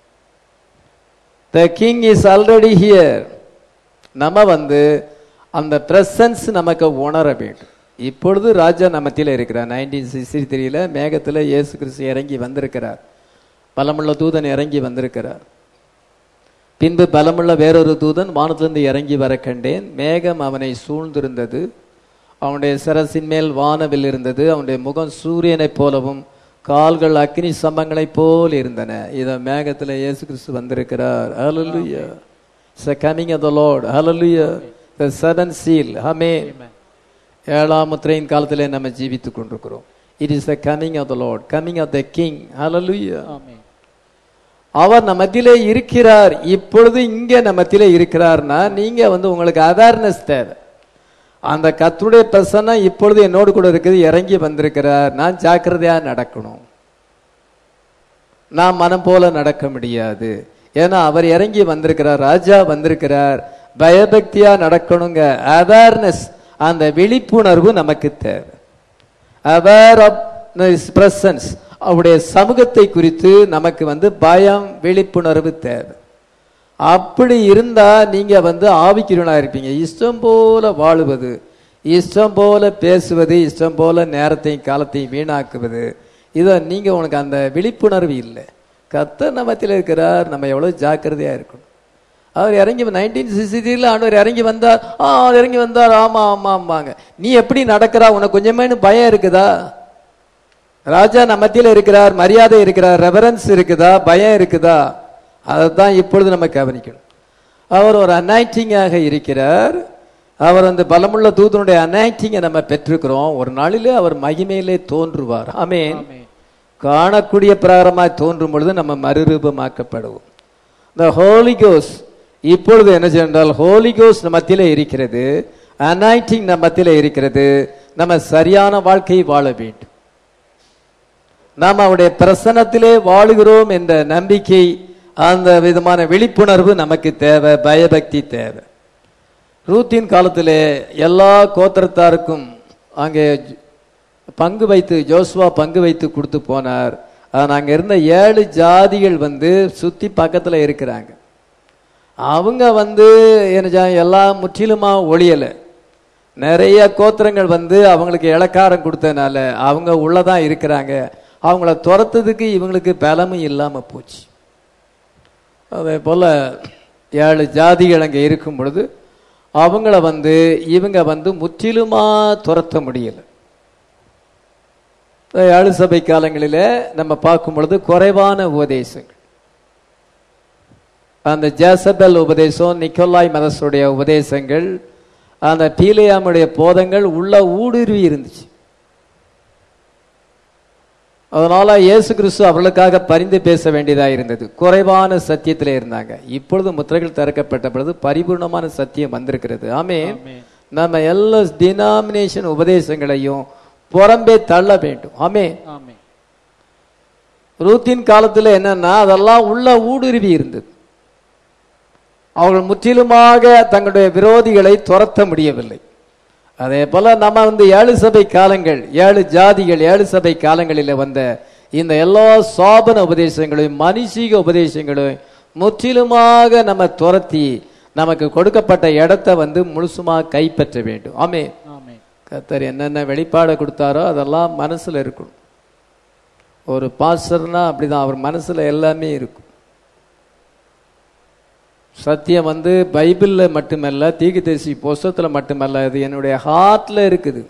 The king is already here. நம்ம அந்த பிரசன்ஸ் நமக்கு உணர வேண்டும். இப்பொழுது ராஜா நம்ம மத்தியிலே இருக்கிறார். 1963 மேகத்தில் இயேசு கிறிஸ்து இறங்கி வந்திருக்கிறார். பலமுள்ள தூதன் இறங்கி வந்திருக்கிறார். பின்பு பலமுள்ள வேறொரு தூதன் வானத்திலிருந்து இறங்கி வர கண்டேன். மேகம் அவனை சூழ்ந்திருந்தது. அவனுடைய சிரசின் மேல் வானவில் இருந்தது. அவனுடைய முகம் சூரியனைப் போலவும் கால்கள் அக்னி சம்பங்களைப் போல் இருந்தன. இத மேகத்தில் இயேசு கிறிஸ்து வந்திருக்கிறார். ஹல்லேலூயா. It's the coming of the Lord. Hallelujah. The seventh seal. Amen. ஏழாம் முத்திரையின் காலத்திலே நம்ம ஜீவித்துக் கொண்டிருக்கிறோம். It is the coming of the Lord, coming of the King. Hallelujah. Amen. அவர் நம்ம மத்தியிலே இருக்கிறார். இப்பொழுது இங்கே நம்ம மத்தியிலே இருக்கிறார்னா நீங்க உங்களுக்கு அவேர்னஸ் தேவை. அந்த கர்த்தருடைய பிரசன்னம் இப்பொழுது என்னோடு கூட இருக்குது, இறங்கி வந்திருக்கிறார். நான் ஜாக்கிரதையா நடக்கணும். நான் மனம் போல நடக்க முடியாது. ஏன்னா அவர் இறங்கி வந்திருக்கிறார், ராஜா வந்திருக்கிறார். பயபக்தியா நடக்கணுங்க. அவேர்னஸ், அந்த விழிப்புணர்வு நமக்கு தேவை. அவேர் ஆஃப் ஹிஸ் பிரசன்ஸ், அவருடைய சமூகத்தை குறித்து நமக்கு பயம், விழிப்புணர்வு தேவை. அப்படி இருந்தா நீங்க ஆவிக்குரியவனா இருப்பீங்க. இஷ்டம் போல வாழுவது, இஷ்டம் போல பேசுவது, இஷ்டம் போல நேரத்தையும் காலத்தையும் வீணாக்குவது, இதை நீங்க உனக்கு அந்த விழிப்புணர்வு இல்லை. கர்த்தர் நம்மத்தில் இருக்கிறார். நம்ம எவ்வளவு ஜாக்கிரதையா இருக்கணும். அவர் இறங்கி 1963 ஆண்டவர் இறங்கி வந்தார். இறங்கி வந்தார். ஆமா ஆமா ஆமாங்க. நீ எப்படி நடக்கிறா? உனக்கு கொஞ்சமே பயம் இருக்குதா? ராஜா நம்ம மத்தியில் இருக்கிறார், மரியாதை இருக்கிறார், ரெவரன்ஸ் இருக்குதா, பயம் இருக்குதா? அதைத்தான் இப்பொழுது நம்ம கவனிக்கணும். அவர் ஒரு அனாயிண்டிங்காக இருக்கிறார். அவர் பலமுள்ள தூதனுடைய அனாயிண்டிங்கை நம்ம பெற்றிருக்கிறோம். ஒரு நாளிலே அவர் மகிமையிலே தோன்றுவார். ஆமென். காணக்கூடிய பிரகாரமாய் தோன்றும் பொழுது நம்ம மறுரூபமாக்கப்படுவோம். இந்த ஹோலி கோஸ்ட் இப்பொழுது என்ன சென்றால், ஹோலி கோஸ்ட் நம்ம மத்தியிலே இருக்கிறது, அனாயிண்டிங் நம்ம மத்தியிலே இருக்கிறது. நம்ம சரியான வாழ்க்கையை வாழ வேண்டும். நாம் அவருடைய பிரசன்னத்திலே வாழுகிறோம் என்ற நம்பிக்கை, அந்த விதமான விழிப்புணர்வு நமக்கு தேவை, பயபக்தி தேவை. ரூத்தின் காலத்திலே எல்லா கோத்திரத்தாருக்கும் அங்கே பங்கு வைத்து, ஜோசுவா பங்கு வைத்து கொடுத்து போனார். அங்கே இருந்த 7 ஜாதிகள் சுத்தி பக்கத்தில் இருக்கிறாங்க. அவங்க என்ன எல்லாம் முற்றிலுமா ஒழியலை. நிறைய கோத்திரங்கள் வந்து அவங்களுக்கு இளக்காரம் கொடுத்தனால அவங்க உள்ளதான் இருக்கிறாங்க. அவங்கள துரத்துறதுக்கு இவங்களுக்கு பலமும் இல்லாம போச்சு. அதே போல 7 ஜாதிகள் அங்கே இருக்கும் பொழுது அவங்கள வந்து இவங்க வந்து முற்றிலுமா துரத்த முடியல. 7 சபை காலங்களிலே நம்ம பார்க்கும் பொழுது குறைவான உபதேசங்கள், அந்த ஜேசபெல் உபதேசம், நிக்கோலாய் மதசுடைய உபதேசங்கள், அந்த பீலியாமுடைய போதங்கள் உள்ள ஊடுருவி இருந்துச்சு. அதனால இயேசு கிறிஸ்து அவர்களுக்காக பரிந்து பேச வேண்டியதாக இருந்தது. குறைவான சத்தியத்திலே இருந்தாங்க. இப்பொழுது முத்திரைகள் திறக்கப்பட்ட பொழுது பரிபூர்ணமான சத்தியம் வந்திருக்கிறது. ஆமென். நம்ம எல்லா டினாமினேஷன் உபதேசங்களையும் புறம்பே தள்ள வேண்டும். ஆமென். ரூத்தின் காலத்தில் என்னன்னா அதெல்லாம் உள்ள ஊடுருவி இருந்தது. அவர்கள் முற்றிலுமாக தங்களுடைய விரோதிகளை துரத்த முடியவில்லை. அதே போல நம்ம வந்து 7 சபை காலங்கள், 7 ஜாதிகள் 7 சபை காலங்களில் வந்த இந்த எல்லா சாபன உபதேசங்களையும் மனுஷீக உபதேசங்களையும் முற்றிலுமாக நம்ம துரத்தி நமக்கு கொடுக்கப்பட்ட இடத்தை வந்து முழுசுமாக கைப்பற்ற வேண்டும். ஆமென். கர்த்தர் என்னென்ன வெளிப்பாடு கொடுத்தாரோ அதெல்லாம் மனசுல இருக்கணும். ஒரு பாஸ்டர்னா அப்படிதான், அவர் மனசுல எல்லாமே இருக்கும். சத்தியம் வந்து பைபிள்ல மட்டுமல்ல, தீர்க்கதரிசி புஸ்தகத்துல மட்டுமல்ல, இது என்னுடைய ஹார்ட்ல இருக்குது.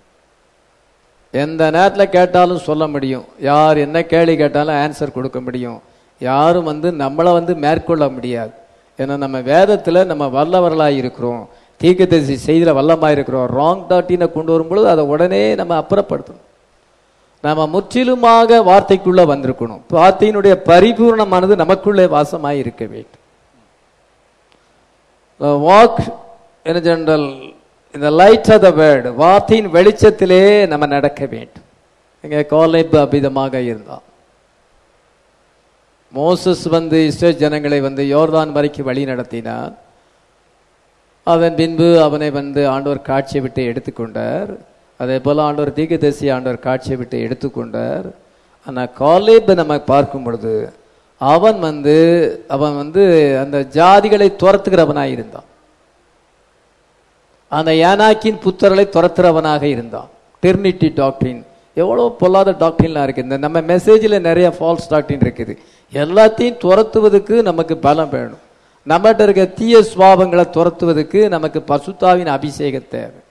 எந்த நேரத்தில் கேட்டாலும் சொல்ல முடியும். யார் என்ன கேள்வி கேட்டாலும் ஆன்சர் கொடுக்க முடியும். யாரும் வந்து நம்மளை வந்து மேற்கொள்ள முடியாது. ஏன்னா நம்ம வேதத்தில் நம்ம வல்லவர்களாக இருக்கிறோம், தீர்க்கதரிசி செய்தியில் வல்லமாக இருக்கிறோம். ராங் டாக்டீனை கொண்டு வரும்பொழுது அதை உடனே நம்ம அப்புறப்படுத்தணும். நம்ம முற்றிலுமாக வார்த்தைக்குள்ளே வந்திருக்கணும். வார்த்தையினுடைய பரிபூர்ணமானது நமக்குள்ளே வாசமாக இருக்க வேண்டும். வாக் இன் ஜெனரல் இந்த லைட் ஆஃப் த வேர்ட், வார்த்தையின் வெளிச்சத்திலே நம்ம நடக்க வேண்டும். இங்கே காலேப் அபிதமாக இருந்தான். மோசஸ் வந்து இஸ்ரேல் ஜனங்களை வந்து யோர்தான் வரைக்கும் வழி நடத்தினான். அதன் பின்பு அவனை வந்து ஆண்டவர் காட்சியை விட்டு எடுத்துக்கொண்டார். அதே போல ஆண்டவர் தீர்க்கதரிசி ஆண்டவர் காட்சியை விட்டு எடுத்துக்கொண்டார். ஆனால் காலேப் நம்ம பார்க்கும் பொழுது அவன் வந்து அந்த ஜாதிகளை துரத்துகிறவனாக இருந்தான். அந்த யானாக்கின் புத்தர்களை துரத்துறவனாக இருந்தான். டெர்னிட்டி டாக்டரின் எவ்வளோ பொல்லாத டாக்டரின்லாம் இருக்குது. இந்த நம்ம மெசேஜில் நிறைய ஃபால்ஸ் டாக்டரின் இருக்குது. எல்லாத்தையும் துரத்துவதற்கு நமக்கு பலம் வேணும். நம்மகிட்ட இருக்க தீய சுவாபங்களை துரத்துவதற்கு நமக்கு பசுத்தாவின் அபிஷேகம் தேவை.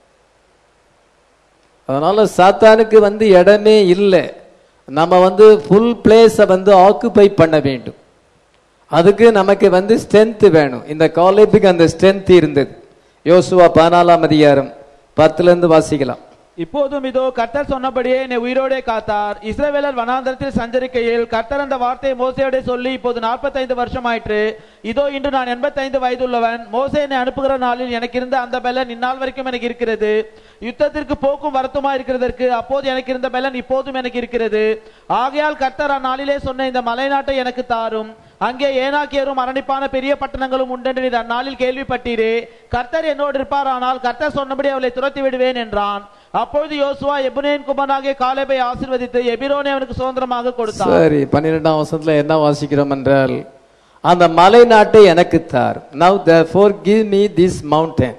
அதனால சாத்தானுக்கு வந்து இடமே இல்லை. நம்ம வந்து ஃபுல் பிளேஸை வந்து ஆக்குபை பண்ண வேண்டும். அதுக்கு நமக்கு வந்து ஸ்ட்ரென்த் வேணும். இந்த காலேஜுக்கு அந்த ஸ்ட்ரென்த் இருந்தது. யோசுவா 14ஆம் அதிகாரம் 10 வாசிக்கலாம். இப்போதும் இதோ கர்த்தர் சொன்னபடியே என்னை உயிரோடே காத்தார். இஸ்ரவேலர் வனாந்தரத்தில் சஞ்சரிக்கையில் கர்த்தர் அந்த வார்த்தையை மோசேயோட சொல்லி இப்போது 45 வருஷம் ஆயிற்று. இதோ இன்று நான் 85 வயதுள்ளவன். மோசே என்னை அனுப்புகிற நாளில் எனக்கு இருந்த அந்த பலன் இந்நாள் வரைக்கும் எனக்கு இருக்கிறது. யுத்தத்திற்கு போக்கும் வருத்தமா இருக்கிறதற்கு அப்போது எனக்கு இருந்த பலன் இப்போதும் எனக்கு இருக்கிறது. ஆகையால் கர்த்தர் அந்நாளிலே சொன்ன இந்த மலைநாட்டை எனக்கு தாரும். அங்கே ஏனாக்கியரும் அரணிப்பான பெரிய பட்டணங்களும் உண்டென்று நீர் அந்நாளில் கேள்விப்பட்டீரே. கர்த்தர் என்னோடு இருப்பார், ஆனால் கர்த்தர் சொன்னபடி அவளை துரத்தி விடுவேன் என்றான். அப்பொழுது யோசுவா எபுனேன் குமாரனாகிய காலேபை ஆசீர்வதித்து எபிரோனை அவனுக்கு சுதந்திரமாக கொடுத்தார். சரி, 12ஆம் வசனத்துல என்ன வாசிக்கிறோம் என்றால், அந்த மலை நாட்டை எனக்கு தார். Now therefore give me this mountain.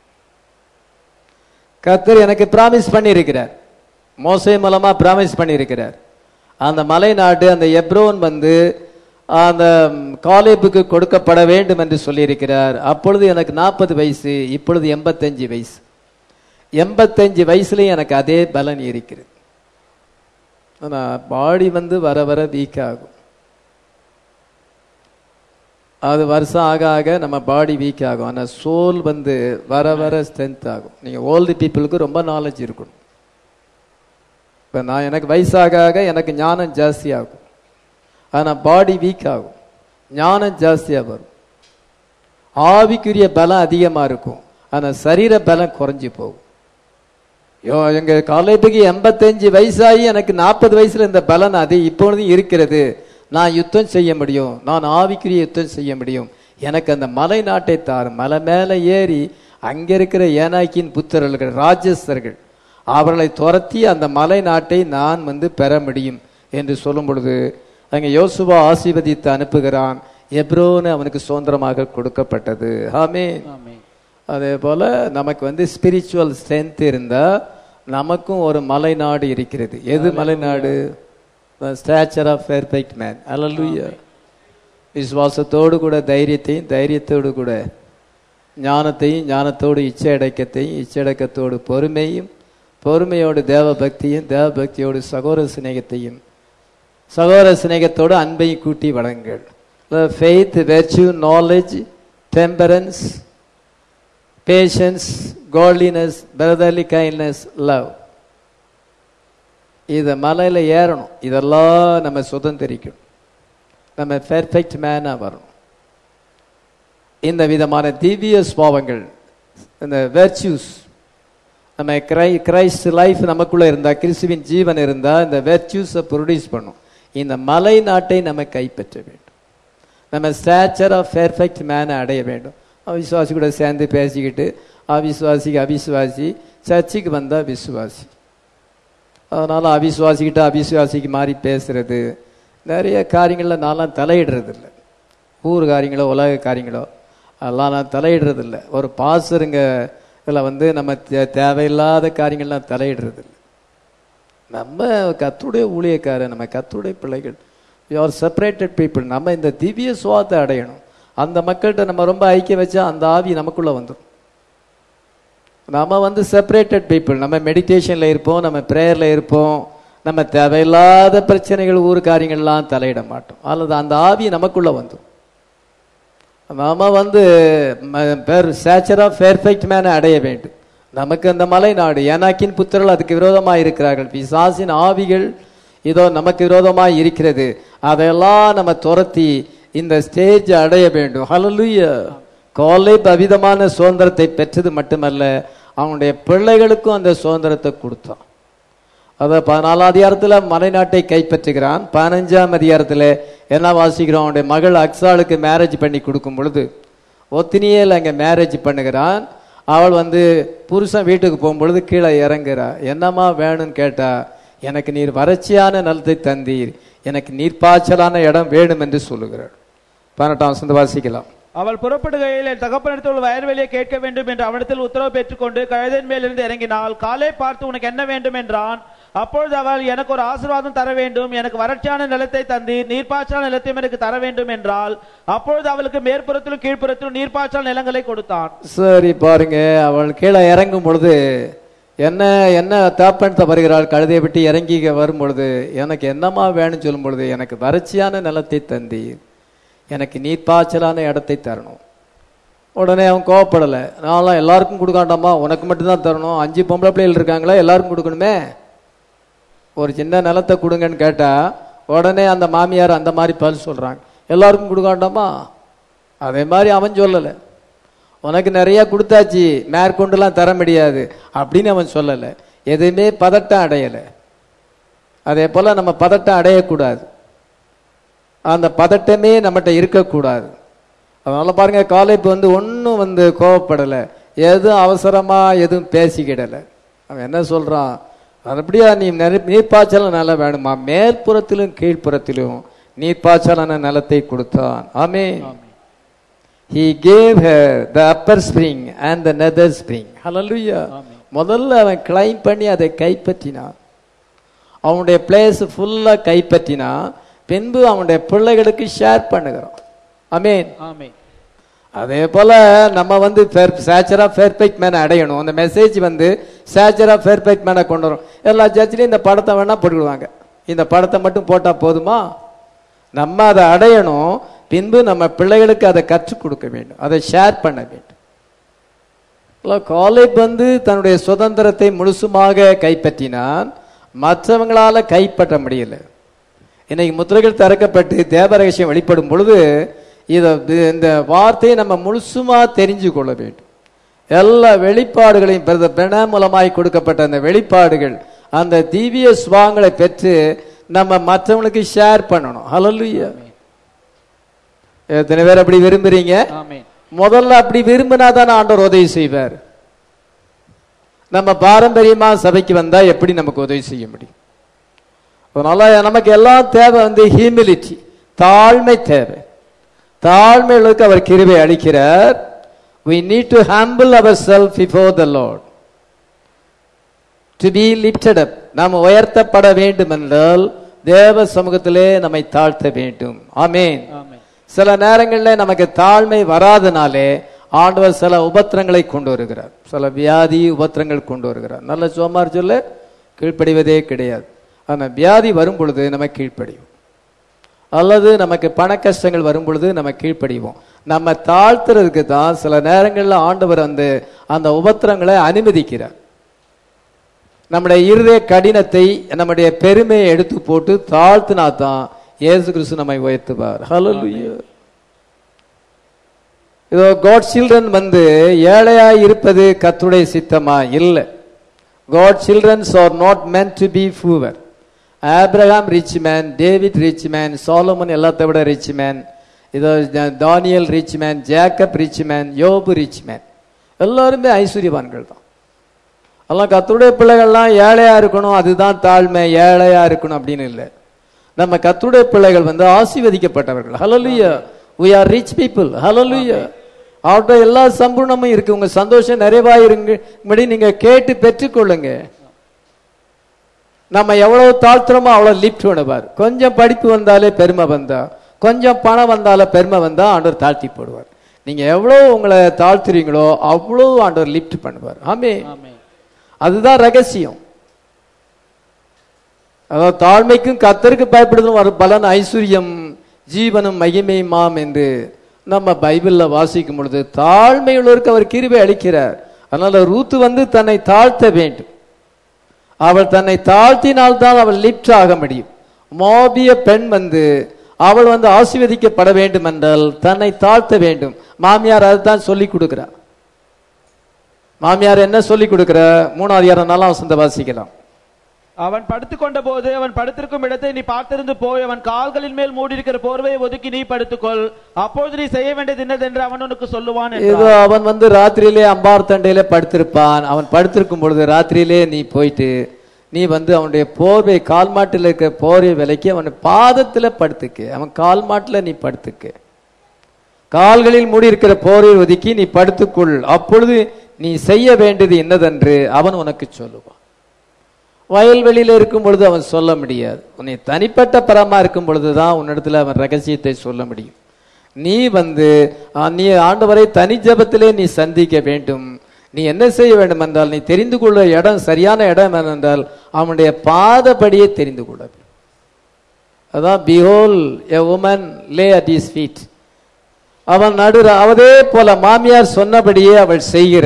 கர்த்தர் எனக்கு பிராமிஸ் பண்ணி இருக்கிறார். மோசே மூலமா பிராமிஸ் பண்ணி இருக்கிறார். அந்த மலை நாடு, அந்த எப்ரோன் வந்து அந்த காலேபுக்கு கொடுக்கப்பட வேண்டும் என்று சொல்லியிருக்கிறார். அப்பொழுது எனக்கு 40 வயசு, இப்பொழுது 85 வயசு. 85 வயசுலயும் எனக்கு அதே பலன் இருக்கிறது. ஆனால் பாடி வந்து வர வர வீக் ஆகும். அது வருஷம் ஆக ஆக நம்ம பாடி வீக் ஆகும். ஆனால் சோல் வந்து வர வர ஸ்ட்ரென்த் ஆகும். நீங்கள் ஓல்டு பீப்புளுக்கு ரொம்ப நாலேஜ் இருக்கணும். இப்போ எனக்கு வயசாக ஆக எனக்கு ஞானம் ஜாஸ்தி ஆகும். ஆனால் பாடி வீக் ஆகும். ஞானம் ஜாஸ்தியாக வரும். ஆவிக்குரிய பலம் அதிகமாக இருக்கும். ஆனால் சரீர பலம் குறைஞ்சி போகும். எங்க காலேஜுக்கு 85 வயசாகி எனக்கு 40 வயசுல இந்த பலன் அது இப்பொழுதும் இருக்கிறது. நான் யுத்தம் செய்ய முடியும், நான் ஆவிக்குரிய யுத்தம் செய்ய முடியும். எனக்கு அந்த மலை நாட்டை தாரும். மலை மேலே ஏறி அங்க இருக்கிற ஏனாக்கின் புத்திரர்கள் ராஜஸ்தர்கள் அவர்களை துரத்தி அந்த மலை நாட்டை நான் வந்து பெற முடியும் என்று சொல்லும் பொழுது அங்கே யோசுவா ஆசீர்வதித்து அனுப்புகிறான். எப்ரோன் அவனுக்கு சுதந்திரமாக கொடுக்கப்பட்டது. ஆமென். அதே போல நமக்கு வந்து ஸ்பிரிச்சுவல் ஸ்ட்ரென்த் இருந்தா நமக்கும் ஒரு மலைநாடு இருக்கிறது. எது மலைநாடு? Stature of perfect man. அல்லேலூயா. விசுவாசத்தோடு கூட தைரியத்தையும், தைரியத்தோடு கூட ஞானத்தையும், ஞானத்தோடு இச்சையடக்கத்தையும், இச்சையடக்கத்தோடு பொறுமையும், பொறுமையோடு தேவ பக்தியும், தேவ பக்தியோடு சகோதர சிநேகத்தையும், சகோதர சிநேகத்தோடு அன்பையும் கூட்டி வழங்குங்கள். Faith, virtue, knowledge, temperance, patience, godliness, brotherly kindness, love. இத மலையில ஏறணும். இதெல்லாம் நம்ம சுதந்திரிக்கணும். நம்ம பெர்ஃபெக்ட் மேனா வரணும். இந்த விதமான திவ்ய சுபாவங்கள், இந்த வெர்ச்சுஸ், நம்ம கிரைஸ்ட் லைஃப் நமக்குள்ள இருந்தா, கிறிஸ்துவின் ஜீவன் இருந்தா இந்த வெர்ச்சுஸை ப்ரொடியூஸ் பண்ணும். இந்த மலை நாட்டை நம்ம கைப்பற்ற வேண்டும். நம்ம ஸ்டாச்சர் ஆஃப் பெர்ஃபெக்ட் மேனை அடைய வேண்டும். அவிசுவாசி கூட சேர்ந்து பேசிக்கிட்டு அவிசுவாசிக்கு அவிசுவாசி, சர்ச்சுக்கு வந்தா விசுவாசி. அதனால அவிசுவாசிக்கிட்ட அவிசுவாசிக்கு மாறி பேசுறது, நிறைய காரியங்களில் நான்லாம் தலையிடுறது இல்லை. ஊர் காரியங்களோ உலக காரியங்களோ அதெல்லாம் நான் தலையிடுறது இல்லை. ஒரு பாசருங்க இதில் வந்து நம்ம தேவையில்லாத காரியங்கள்லாம் தலையிடுறது இல்லை. நம்ம கர்த்தருடைய ஊழியக்காரர், நம்ம கர்த்தருடைய பிள்ளைகள், வி ஆர் செப்பரேட்டட் பீப்புள். நம்ம இந்த திவ்ய சுவாத்தை அடையணும். அந்த மக்கள்கிட்ட நம்ம ரொம்ப ஐக்கியம் வச்சா அந்த ஆவி நமக்குள்ள வந்துடும். நம்ம வந்து செப்பரேட்டட் பீப்புள். நம்ம மெடிடேஷன்ல இருப்போம், நம்ம பிரேயர்ல இருப்போம். நம்ம தேவையில்லாத பிரச்சனைகள், ஊர் காரியங்கள்லாம் தலையிட மாட்டோம். அல்லது அந்த ஆவி நமக்குள்ள வந்துடும். நாம வந்து ஸ்டாச்சர் ஆஃப் பெர்ஃபெக்ட் மேனை அடைய வேண்டும். நமக்கு அந்த மலை நாடு, ஏனாக்கின் புத்திரர்கள் அதுக்கு விரோதமாக இருக்கிறார்கள். பிசாசின் ஆவிகள் இதோ நமக்கு விரோதமாக இருக்கிறது. அதையெல்லாம் நம்ம துரத்தி இந்த ஸ்டேஜ் அடைய வேண்டும். ஹல்லேலூயா. காலேப் அவிதமான சுதந்திரத்தை பெற்றது மட்டுமல்ல, அவனுடைய பிள்ளைகளுக்கும் அந்த சுதந்திரத்தை கொடுத்தான். அத 14ஆம் அதிகாரத்துல மலைநாட்டை கைப்பற்றுகிறான். 15ஆம் அதிகாரத்துல என்ன வாசிக்கிறோம்? அவனுடைய மகள் அக்சாளுக்கு மேரேஜ் பண்ணி கொடுக்கும் பொழுது ஒத்தினியேல் அங்க மேரேஜ் பண்ணுகிறான். அவள் வந்து புருஷன் வீட்டுக்கு போகும்பொழுது கீழே இறங்குறா. என்னம்மா வேணும்னு கேட்டா, எனக்கு நீர் வறட்சியான நிலத்தை தந்தீர், எனக்கு நீர்ப்பாய்ச்சலான இடம் வேணும் என்று சொல்லுகிறாள். 18ஆம் வசனத்தை வாசிக்கலாம். அவள் புறப்படுகையில் என் தகப்பனிடத்தில் உள்ள வயல்வெளியை கேட்க வேண்டும் என்று அவனிடத்தில் உத்தரவு பெற்றுக்கொண்டு கழுதையின் மேலிருந்து இறங்கினாள். காலை பார்த்து உனக்கு என்ன வேண்டும் என்றான். அப்பொழுது அவள், எனக்கு ஒரு ஆசீர்வாதம் தர வேண்டும், எனக்கு வறட்சியான நிலத்தை தந்தீர், நீர்ப்பாய்ச்சலான நிலத்தையும் எனக்கு தர வேண்டும் என்றாள். அப்பொழுது அவளுக்கு மேற்புறத்திலும் கீழ்ப்புறத்திலும் நீர்ப்பாய்ச்சல் நிலங்களை கொடுத்தான். சரி பாருங்க, அவள் கீழே இறங்கும் பொழுது என்ன என்ன தாப்பன்ட்ட வருகிறாள். கழுதையை விட்டு இறங்கி வரும் பொழுது, எனக்கு என்னமா வேணும்னு சொல்லும் பொழுது, எனக்கு வறட்சியான நிலத்தை தந்தீர், எனக்கு நீர்ப்பாய்ச்சலான இடத்தை தரணும். உடனே அவன் கோவப்படலை. நான்லாம் எல்லாருக்கும் கொடுக்காண்டாமா, உனக்கு மட்டும்தான் தரணும், 5 பொம்பளை பிள்ளைகள் இருக்காங்களா, எல்லாருக்கும் கொடுக்கணுமே, ஒரு சின்ன நிலத்தை கொடுங்கன்னு கேட்டா உடனே அந்த மாமியார் அந்த மாதிரி பதில் சொல்றாங்க, எல்லாருக்கும் கொடுக்காண்டாமா. அதே மாதிரி அவன் சொல்லலை, உனக்கு நிறைய கொடுத்தாச்சு, மேற்கொண்டுலாம் தர முடியாது அப்படின்னு அவன் சொல்லலை. எதுவுமே பதட்டம் அடையலை. அதே போல நம்ம பதட்டம் அடையக்கூடாது. அந்த பதட்டமே நம்மகிட்ட இருக்கக்கூடாது. அதனால பாருங்க, காலேப் வந்து ஒன்றும் வந்து கோவப்படலை, எதுவும் அவசரமா எதுவும் பேசிக்கிடலை. அவன் என்ன சொல்றான், அப்படியா நீ நீர்ப்பாய்ச்சலான நிலம் வேணுமா, மேற்புறத்திலும் கீழ்ப்புறத்திலும் நீர்ப்பாய்ச்சலான நிலத்தை கொடுத்தான். ஆமென். He gave her the upper spring and the nether spring. Hallelujah. முதல்ல அவன் கிளைம் பண்ணி அதை கைப்பற்றினான். அவனுடைய பிளேஸ் ஃபுல்லா கைப்பற்றினான். பின்பு அவனுடைய பிள்ளைகளுக்கு ஷேர் பண்ணுகிறான். ஆமென். ஆமென். அதே போல நம்ம வந்து ஸ்டாச்சர் ஆஃப் பெர்ஃபெக்ட் மேனை அடையணும். அந்த மெசேஜ் வந்து ஸ்டாச்சர் ஆஃப் பெர்ஃபெக்ட் மேனை கொண்டு வரும். எல்லா சர்ச்சிலையும் இந்த படத்தை வேணா போட்டுக்கிடுவாங்க. இந்த படத்தை மட்டும் போட்டா போதுமா? நம்ம அதை அடையணும். பின்பு நம்ம பிள்ளைகளுக்கு அதை கற்றுக் கொடுக்க வேண்டும், அதை ஷேர் பண்ண வேண்டும். காலேப் வந்து தன்னுடைய சுதந்திரத்தை முழுசுமாக கைப்பற்றினான். மற்றவங்களால கைப்பற்ற முடியல. இன்னைக்கு முத்திரைகள் திறக்கப்பட்டு தேவ ரகசியம் வெளிப்படும் பொழுது இந்த வார்த்தையை நம்ம முழுசுமா தெரிஞ்சு கொள்ள வேண்டும். எல்லா வெளிப்பாடுகளையும் மூலமாய் கொடுக்கப்பட்ட அந்த வெளிப்பாடுகள், அந்த திவ்ய சுவாங்களை பெற்று நம்ம மற்றவங்களுக்கு ஷேர் பண்ணணும். ஹல்லேலூயா. எத்தனை பேர் அப்படி விரும்புறீங்க? முதல்ல அப்படி விரும்பினாதான் ஆண்டவர் உதவி செய்வார். நம்ம பாரம்பரியமா சபைக்கு வந்தா எப்படி நமக்கு உதவி செய்ய முடியும்? அதனால நமக்கு எல்லாம் தேவை வந்து ஹியூமிலிட்டி, தாழ்மை தேவை. தாழ்மைகளுக்கு அவர் கிருபை அளிக்கிறார். We need to humble ourselves before the Lord. To be lifted up. நாம் உயர்த்தப்பட வேண்டும் என்றால் தேவ சமூகத்திலே நம்மை தாழ்த்த வேண்டும். ஆமென். சில நேரங்களில் நமக்கு தாழ்மை வராதனாலே ஆண்டவர் சில உபத்திரங்களை கொண்டு வருகிறார், சில வியாதி உபத்திரங்கள் கொண்டு வருகிறார். நல்ல சோமார் சொல்ல கீழ்ப்படிவதே கிடையாது. ஆனால் வியாதி வரும் பொழுது நம்ம கீழ்ப்படிவோம், அல்லது நமக்கு பண கஷ்டங்கள் வரும் பொழுது நம்ம கீழ்ப்படிவோம். நம்ம தாழ்த்துறதுக்கு தான் சில நேரங்களில் ஆண்டவர் அந்த உபத்திரங்களை அனுமதிக்கிறார். நம்முடைய இருதய கடினத்தை, நம்முடைய பெருமையை எடுத்து போட்டு தாழ்த்தினா தான் இயேசு கிறிஸ்து நம்மை உயர்த்துவார். ஹல்லேலூயா. இதோ காட் சில்ட்ரன் ஏழையாய் இருப்பது கர்த்தருடைய சித்தமா? இல்லை. God childrens are not meant to be poor. Abraham rich man, David rich man, Solomon எல்லாத்தை விட ரிச் மேன், இதோ Daniel rich man, Jacob rich man, யோபு ரிச் மேன், எல்லாருமே ஐஸ்வர்யவான்கள் தான். எல்லாம் கர்த்தருடைய பிள்ளைகள்லாம் ஏழையா இருக்கணும், அதுதான் தாழ்மை, ஏழையா இருக்கணும் அப்படின்னு இல்லை. நம்ம கர்த்தருடைய பிள்ளைகள் ஆசீர்வதிக்கப்பட்டவர்கள். ஹல்லேலூயா. we are rich people. ஹல்லேலூயா. அவர்கிட்ட எல்லா சம்பூர்ணமும் இருக்கு. உங்க சந்தோஷம் நிறைவாயிருங்கபடி நீங்க கேட்டு பெற்றுக்கொள்ளுங்க. நம்ம எவ்வளவு தாழ்த்துறோமோ அவ்வளவு லிப்ட் பண்ணுவார். கொஞ்சம் படிப்பு வந்தாலே பெருமை வந்தா, கொஞ்சம் பணம் வந்தாலே பெருமை வந்தா ஆண்டவர் தாழ்த்தி போடுவார். நீங்க எவ்வளவு உங்களை தாழ்த்துறீங்களோ அவ்வளவு ஆண்டவர் லிப்ட் பண்ணுவார். ஆமென். அதுதான் ரகசியம். அதாவது தாழ்மைக்கும் கர்த்தருக்கு பயப்படுதலும் ஒரு பலன் ஐஸ்வர்யம் ஜீவனும் மகிமையுமாம் என்று நம்ம பைபிள்ல வாசிக்கும் பொழுது தாழ்மையுள்ளவருக்கு அவர் கிருபை அளிக்கிறார். அதனால ரூத்து தன்னை தாழ்த்த வேண்டும். அவள் தன்னை தாழ்த்தினால்தான் அவள் லிப்ட் ஆக முடியும். மோபிய பெண் அவள் ஆசீர்வதிக்கப்பட வேண்டும் என்றால் தன்னை தாழ்த்த வேண்டும். மாமியார் அதுதான் சொல்லி கொடுக்கிறார். மாமியார் என்ன சொல்லி கொடுக்கிற? 3ஆம் அதிகாரம் 4ஆம் வசனத்தை வாசிக்கலாம். அவன் படுத்துக்கொண்ட போது அவன் படுத்திருக்கும் இடத்தை நீ பார்த்திருந்து போய் அவன் கால்களின் மேல் மூடியிருக்கிற போர்வையை ஒதுக்கி நீ படுத்துக்கொள், அப்பொழுது நீ செய்ய வேண்டியது என்னதென்று அவன் உனக்கு சொல்லுவான். ஏதோ அவன் ராத்திரியிலே அம்பார் தண்டையில படுத்திருப்பான். அவன் படுத்திருக்கும் பொழுது ராத்திரியிலே நீ போயிட்டு நீ அவனுடைய போர்வை, கால் மாட்டில் இருக்கிற போர்வை விலைக்கு அவன் பாதத்துல படுத்துக்க, அவன் கால் மாட்டில் நீ படுத்துக்க, கால்களில் மூடி இருக்கிற போர்வை ஒதுக்கி நீ படுத்துக்கொள், அப்பொழுது நீ செய்ய வேண்டியது என்னதென்று அவன் உனக்கு சொல்லுவான். வயல்வெளியில இருக்கும் பொழுது அவன் சொல்ல முடியாது. உன்னை தனிப்பட்ட பரமா இருக்கும் பொழுதுதான் உன்னிடத்துல அவன் ரகசியத்தை சொல்ல முடியும். நீ நீ ஆண்டவரை தனி ஜெபத்திலே நீ சந்திக்க வேண்டும். நீ என்ன செய்ய வேண்டும் என்றால், நீ தெரிந்து கொள்ள இடம், சரியான இடம் என்னென்றால் அவனுடைய பாதப்படியே தெரிந்து கொள்ள. அதான் behold a woman lay at his feet. அவன் அதே போல மாமியார் சொன்னபடியே அவள்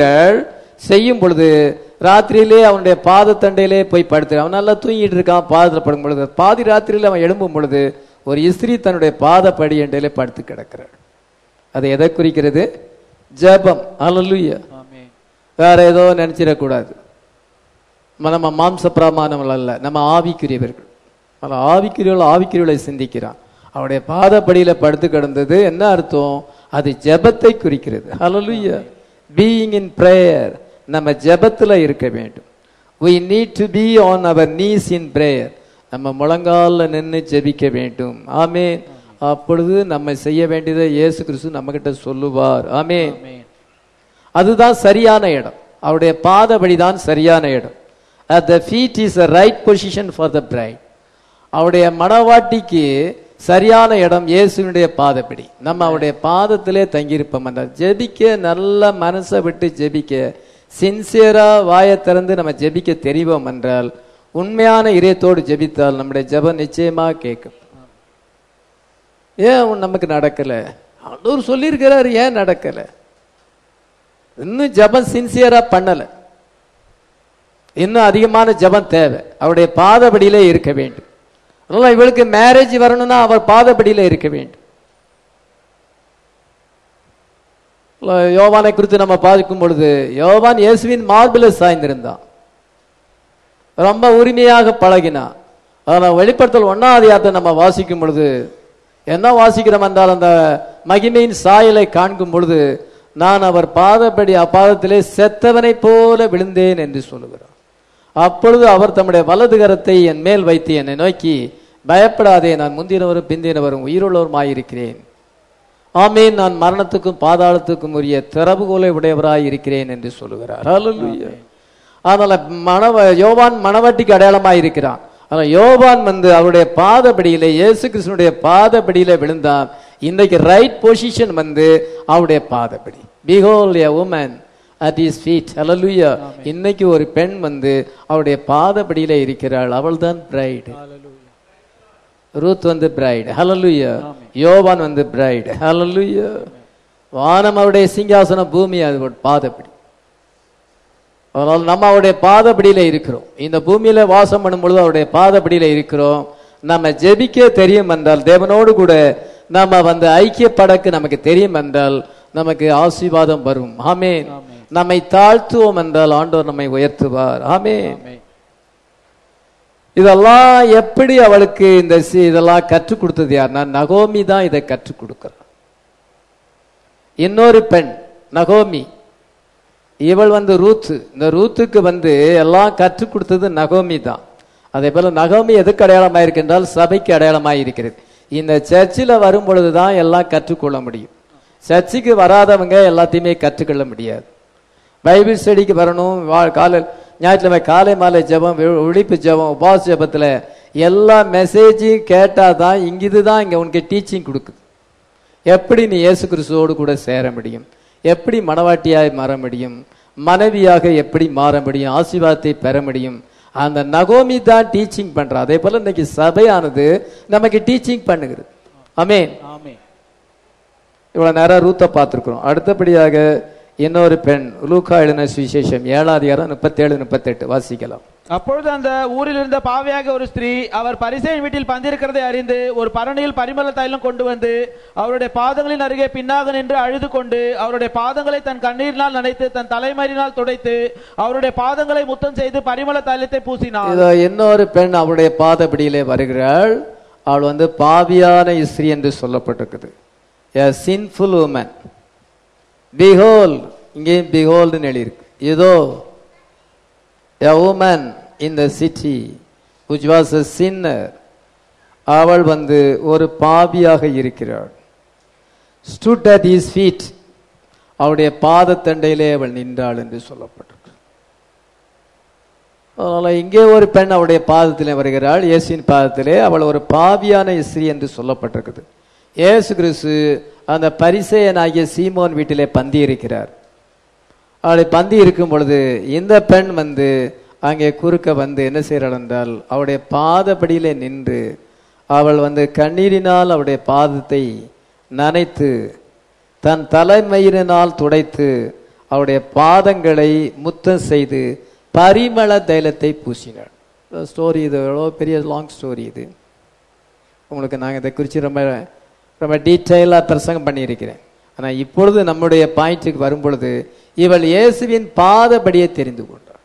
செய்யும் பொழுது ராத்திரியிலே அவனுடைய பாதத்தண்டையிலே போய் படுத்து, அவன் நல்லா தூங்கிட்டு இருக்கான். பாதத்தில் படும் பொழுது பாதி ராத்திரியில அவன் எழும்பும் பொழுது ஒரு இஸ்திரி தன்னுடைய பாதப்படி அண்டையிலே படுத்து கிடக்கிறாள். அது எதை குறிக்கிறது? ஜெபம். ஹல்லேலூயா. வேற ஏதோ நினைச்சிடக்கூடாது. நம்ம மாம்ச பிரமாணங்கள் அல்ல, நம்ம ஆவிக்குரியவர்கள். ஆவிக்குரியவர்களை சிந்திக்கிறான். அவருடைய பாதப்படியில படுத்து கிடந்தது என்ன அர்த்தம்? அது ஜெபத்தை குறிக்கிறது. ஹல்லேலூயா. பீயிங் இன் பிரேயர், நம்ம ஜெபத்துல இருக்க வேண்டும். we need to be on our knees in prayer. நம்ம முழங்கால்ல நின்று ஜெபிக்க வேண்டும். ஆமென். அப்பொழுது நம்ம செய்ய வேண்டியதை இயேசு கிறிஸ்து நம்ம கிட்ட சொல்லுவார். ஆமென். அதுதான் சரியான இடம். அவருடைய பாதபடிதான் சரியான இடம். at the feet is a right position for the bride. அவருடைய மணவாட்டிக்கு சரியான இடம் இயேசுவினுடைய பாதப்படி. நம்ம அவருடைய பாதத்திலே தங்கியிருப்போம் என்றால் ஜெபிக்க, நல்ல மனசை விட்டு ஜெபிக்க, சின்சியரா வாயை திறந்து நம்ம ஜெபிக்க தெரிவோம் என்றால், உண்மையான இதயத்தோடு ஜெபித்தால் நம்முடைய ஜெபம் நிச்சயமா கேட்கும். ஏன் நமக்கு நடக்கல? ஆண்டவர் சொல்லியிருக்கிறார், ஏன் நடக்கல? இன்னும் ஜெபம் சின்சியரா பண்ணல. இன்னும் அதிகமான ஜெபம் தேவை. அவருடைய பாதபடியிலே இருக்க வேண்டும். அதனால இவளுக்கு மேரேஜ் வரணும்னா அவர் பாதபடியில இருக்க வேண்டும். யோவானை குறித்து நம்ம பார்க்கும் பொழுது, யோவான் இயேசுவின் மார்பில சாய்ந்திருந்தான், ரொம்ப உரிமையாக பழகினான். அதனால வெளிப்படுத்தல் 1ஆம் அதிகாரத்தை நம்ம வாசிக்கும் பொழுது என்ன வாசிக்கிறோம் என்றால், அந்த மகிமையின் சாயலை காண்கும் பொழுது, நான் அவர் பாதப்படி அப்பாதத்திலே செத்தவனை போல விழுந்தேன் என்று சொல்லுகிறார். அப்பொழுது அவர் தம்முடைய வலது கரத்தை என் மேல் வைத்து என்னை நோக்கி, பயப்படாதே, நான் முந்தினவரும் பிந்தினவரும் உயிருள்ளவருமாயிருக்கிறேன். ஆமென். நான் மரணத்துக்கும் பாதாளத்துக்கும் உரிய திறவுகோலை உடையவராய் இருக்கிறேன் என்று சொல்லுகிறார். ஹல்லேலூயா. அதனால யோவான் மணவாட்டிக்கு அடையாளமாய் இருக்கிறான். ஆனா யோவான் அவருடைய பாதபடியில, இயேசு கிறிஸ்துனுடைய பாதபடியில விழுந்தான். இன்றைக்கு ரைட் பொசிஷன் அவருடைய பாதபடி. Behold a woman at his feet. Hallelujah. இன்னைக்கு ஒரு பெண் அவருடைய பாதபடியில இருக்கிறாள். அவள் தான் பிரைடு. Ruth bride. ஹல்லேலூயா. யோவான் பிரைடு. ஹல்லேலூயா. வானம் அவருடைய சிங்காசனம், பூமி அது பாதபடி. அதனால நம்ம அவருடைய பாதபடியில இருக்கிறோம். இந்த பூமியில வாசம் பண்ணும் பொழுது அவருடைய பாதபடியில இருக்கிறோம். நம்ம ஜெபிக்க தெரியும் என்றால், தேவனோடு கூட நம்ம ஐக்கியப்படக்கு நமக்கு தெரியும் என்றால் நமக்கு ஆசீர்வாதம் வரும். ஆமென். நம்மை தாழ்த்துவோம் என்றால் ஆண்டவர் நம்மை உயர்த்துவார். ஆமென். இதெல்லாம் எப்படி அவளுக்கு இதெல்லாம் கற்றுக் கொடுத்தது யாருன்னா, நகோமி தான் இதை கற்றுக் கொடுக்கிறார். இன்னொரு பெண் நகோமி, இவள் ரூத்து. இந்த ரூத்துக்கு எல்லாம் கற்றுக் கொடுத்தது நகோமி தான். அதே போல நகோமி எதுக்கு அடையாளமாக இருக்கின்றால், சபைக்கு அடையாளமாக இருக்கிறது. இந்த சர்ச்சில் வரும் பொழுதுதான் எல்லாம் கற்றுக்கொள்ள முடியும். சர்ச்சுக்கு வராதவங்க எல்லாத்தையுமே கற்றுக்கொள்ள முடியாது. பைபிள் ஸ்டடிக்கு வரணும். ஞாயிற்றுக்கிழமை காலை மாலை ஜெபம், ஒழிப்பு ஜெபம், உபாச ஜெபத்தில் எல்லா மெசேஜையும் கேட்டாதான் இதுதான் இங்கே உனக்கு டீச்சிங் கொடுக்குது. எப்படி நீ இயேசு கிறிஸ்துவோடு கூட சேர முடியும், எப்படி மணவாட்டியாய் மாற முடியும், மனைவியாக எப்படி மாற முடியும், ஆசீர்வாதத்தை பெற முடியும். அந்த நகோமி தான் டீச்சிங் பண்றா. அதே போல இன்னைக்கு சபையானது நமக்கு டீச்சிங் பண்ணுகிறது. ஆமென். இவ்வளவு நேரம் ரூத்தை பார்த்திருக்கிறோம். அடுத்தபடியாக இன்னொரு பெண், லூக்கா எழுதின சுவிசேஷம் 7:37-38 வாசிக்கலாம். அப்பொழுது அந்த ஊரில் இருந்த பாவியாக ஒரு ஸ்திரீ அவர் பரிசேயன் வீட்டில் பந்திருக்கிறதை அறிந்து ஒரு பரணியில் பரிமள தைலம் கொண்டு வந்து அவருடைய பாதங்களின் அருகே பின்னாக நின்று அழுது கொண்டு அவருடைய பாதங்களை தன் கண்ணீரினால் நனைத்து தன் தலைமயிரினால் துடைத்து அவருடைய பாதங்களை முத்தம் செய்து பரிமள தைலத்தை பூசினார். இன்னொரு பெண் அவருடைய பாதபடியிலே வருகிறாள். அவள் பாவியான ஸ்திரீ என்று சொல்லப்பட்டிருக்குது. A sinful woman. Behold, இங்கே behold எழுதியிருக்கு. இதோ a woman in the city which was a sinner. அவள் ஒரு பாவியாக இருக்கிறாள். stood at his feet. அவருடைய பாதத்தண்டையிலே அவள் நின்றாள் என்று சொல்லப்பட்டிருக்கு. அதனால இங்கே ஒரு பெண் அவருடைய பாதத்திலே வருகிறாள், இயேசுவின் பாதத்திலே. அவள் ஒரு பாவியான ஸ்திரீ என்று சொல்லப்பட்டிருக்குது. இயேசு கிறிஸ்து அந்த பரிசேயனாகிய சீமோன் வீட்டிலே பந்தி இருக்கிறார். அவளை பந்தி இருக்கும் பொழுது இந்த பெண் அங்கே குறுக்க என்ன செய்கிறாள் என்றால், அவருடைய பாதப்படியிலே நின்று அவள் கண்ணீரினால் அவருடைய பாதத்தை நனைத்து தன் தலைமயிரினால் துடைத்து அவருடைய பாதங்களை முத்தம் செய்து பரிமள தைலத்தை பூசினாள். ஸ்டோரி இது எவ்வளோ பெரிய லாங் ஸ்டோரி இது. உங்களுக்கு நாங்கள் இதை குறித்து ரொம்ப ரொம்ப டீட்டெயிலாக பிரசங்கம் பண்ணியிருக்கிறேன். ஆனால் இப்பொழுது நம்முடைய பாயிண்ட்டுக்கு வரும் பொழுது இவள் இயேசுவின் பாதபடியை தெரிந்து கொண்டாள்.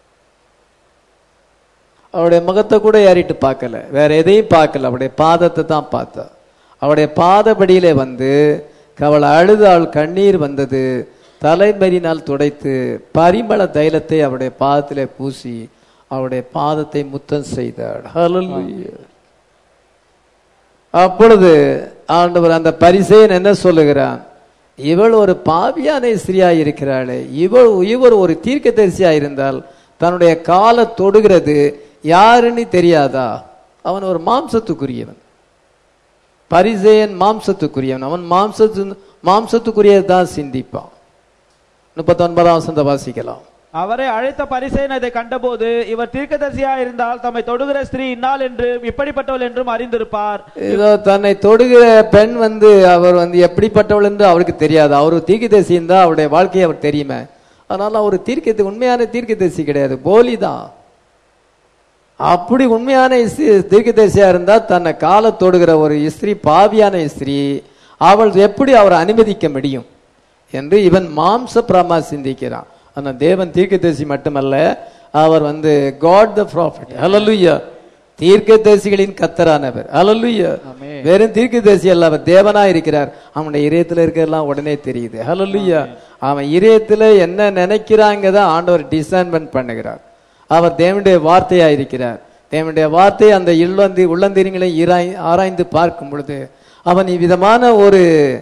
அவருடைய முகத்தை கூட ஏறிட்டு பார்க்கல, வேற எதையும் பார்க்கல, அவருடைய பாதத்தை தான் பார்த்தா. அவருடைய பாதபடியிலே அவள் அழுது அவள் கண்ணீர் வந்தது. தலைமறினால் துடைத்து பரிமள தைலத்தை அவருடைய பாதத்திலே பூசி அவருடைய பாதத்தை முத்தம் செய்தாள். ஹல்லேலூயா. அப்பொழுது ஆண்டவர் அந்த பரிசேயன் என்ன சொல்லுகிறான், இவள் ஒரு பாவியான ஸ்திரியாய் இருக்கிறாளே, இவர் ஒரு தீர்க்கதரிசியா இருந்தால் தன்னுடைய காலை தொடுகிறது யாருன்னு தெரியாதா? அவன் ஒரு மாம்சத்துக்குரியவன். பரிசேயன் மாம்சத்துக்குரியவன். அவன் மாம்சத்துக்குரியதான் சிந்திப்பான். 39ஆம் வசனத்தை வாசிக்கலாம். அவரை அழைத்த பரிசேயன் அதை கண்டபோது இவர் தீர்க்கதரிசியா இருந்தால் தம்மை தொடுகிற ஸ்திரீ இன்னாள் என்றும் இப்படிப்பட்டவள் என்றும் அறிந்திருப்பார். இதோ தன்னை தொடுகிற பெண் அவர் எப்படிப்பட்டவள் என்று அவருக்கு தெரியாது. அவர் தீர்க்கதரிசி இருந்தா அவருடைய வாழ்க்கையை அவர் தெரியுமே. அதனால அவர் உண்மையான தீர்க்கதரிசி கிடையாது, போலி தான். அப்படி உண்மையான தீர்க்கதரிசியா இருந்தா தன்னை காலை தொடுகிற ஒரு ஸ்திரீ, பாவியான ஸ்திரீ, அவள் எப்படி அவரை அனுமதிக்க முடியும் என்று இவன் மாம்ச பிரமா சிந்திக்கிறான். ஆனா தேவன் தீர்க்கதரிசி மட்டுமல்ல, அவர் காட் த ப்ராஃபட். ஹல்லேலூயா. தீர்க்கதரிசிகளின் கர்த்தரானவர். ஹல்லேலூயா. வெறும் தீர்க்கதரிசி அல்ல, அவர் தேவனா இருக்கிறார். அவனுடைய இதயத்துல இருக்கிறதெல்லாம் உடனே தெரியுது. ஹல்லேலூயா. அவன் இதயத்துல என்ன நினைக்கிறாங்கதான் ஆண்டவர் டிசைன்மென்ட் பண்ணுகிறார். அவர் தேவனுடைய வார்த்தையா இருக்கிறார். தேவனுடைய வார்த்தை அந்த உள்ளந்தீரிகளை ஆராய்ந்து பார்க்கும் பொழுது அவன் இவ்விதமான ஒரு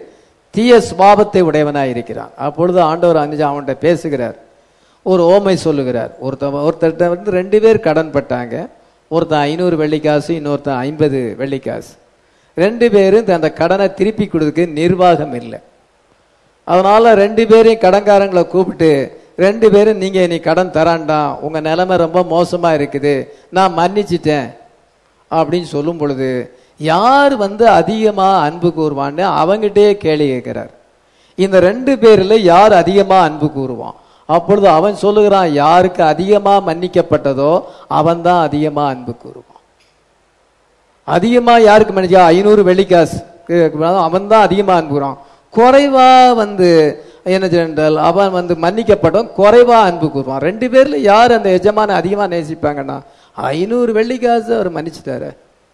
தீய சுபாவத்தை உடையவனாய் இருக்கிறான். அப்பொழுது ஆண்டவர் அவன்கிட்ட பேசுகிறார், ஒரு ஓமை சொல்லுகிறார். ஒருத்தர்கிட்ட வந்து 2 பேர் கடன் பட்டாங்க. ஒருத்தன் 500 வெள்ளிக்காசு, இன்னொருத்தன் 50 வெள்ளிக்காசு. 2 பேரும் அந்த கடனை திருப்பி கொடுக்க நிர்வாகம் இல்லை. அதனால 2 பேரையும் கடன்காரங்களை கூப்பிட்டு 2 பேரும் நீங்க நீ கடன் தரான்டான், உங்க நிலைமை ரொம்ப மோசமா இருக்குது, நான் மன்னிச்சிட்டேன் அப்படின்னு சொல்லும் பொழுது யார் வந்து அதிகமா அன்பு கூறுவான்னு அவங்கிட்டே கேள்வி கேட்கிறார். இந்த 2 பேர்ல யார் அதிகமா அன்பு கூறுவான்? அப்பொழுது அவன் சொல்லுகிறான், யாருக்கு அதிகமா மன்னிக்கப்பட்டதோ அவன் தான் அதிகமா அன்பு கூறுவான். அதிகமா யாருக்கு மன்னிச்சா 500 வெள்ளிக்காசு அவன் தான் அதிகமா அன்பு கூறுவான். குறைவா வந்து என்ன சென்றால் அவன் வந்து மன்னிக்கப்பட்டவன் குறைவா அன்பு கூறுவான். 2 பேர்ல யார் அந்த எஜமான அதிகமா நேசிப்பாங்கன்னா 500 வெள்ளிக்காசு அவர் மன்னிச்சுட்டாரு,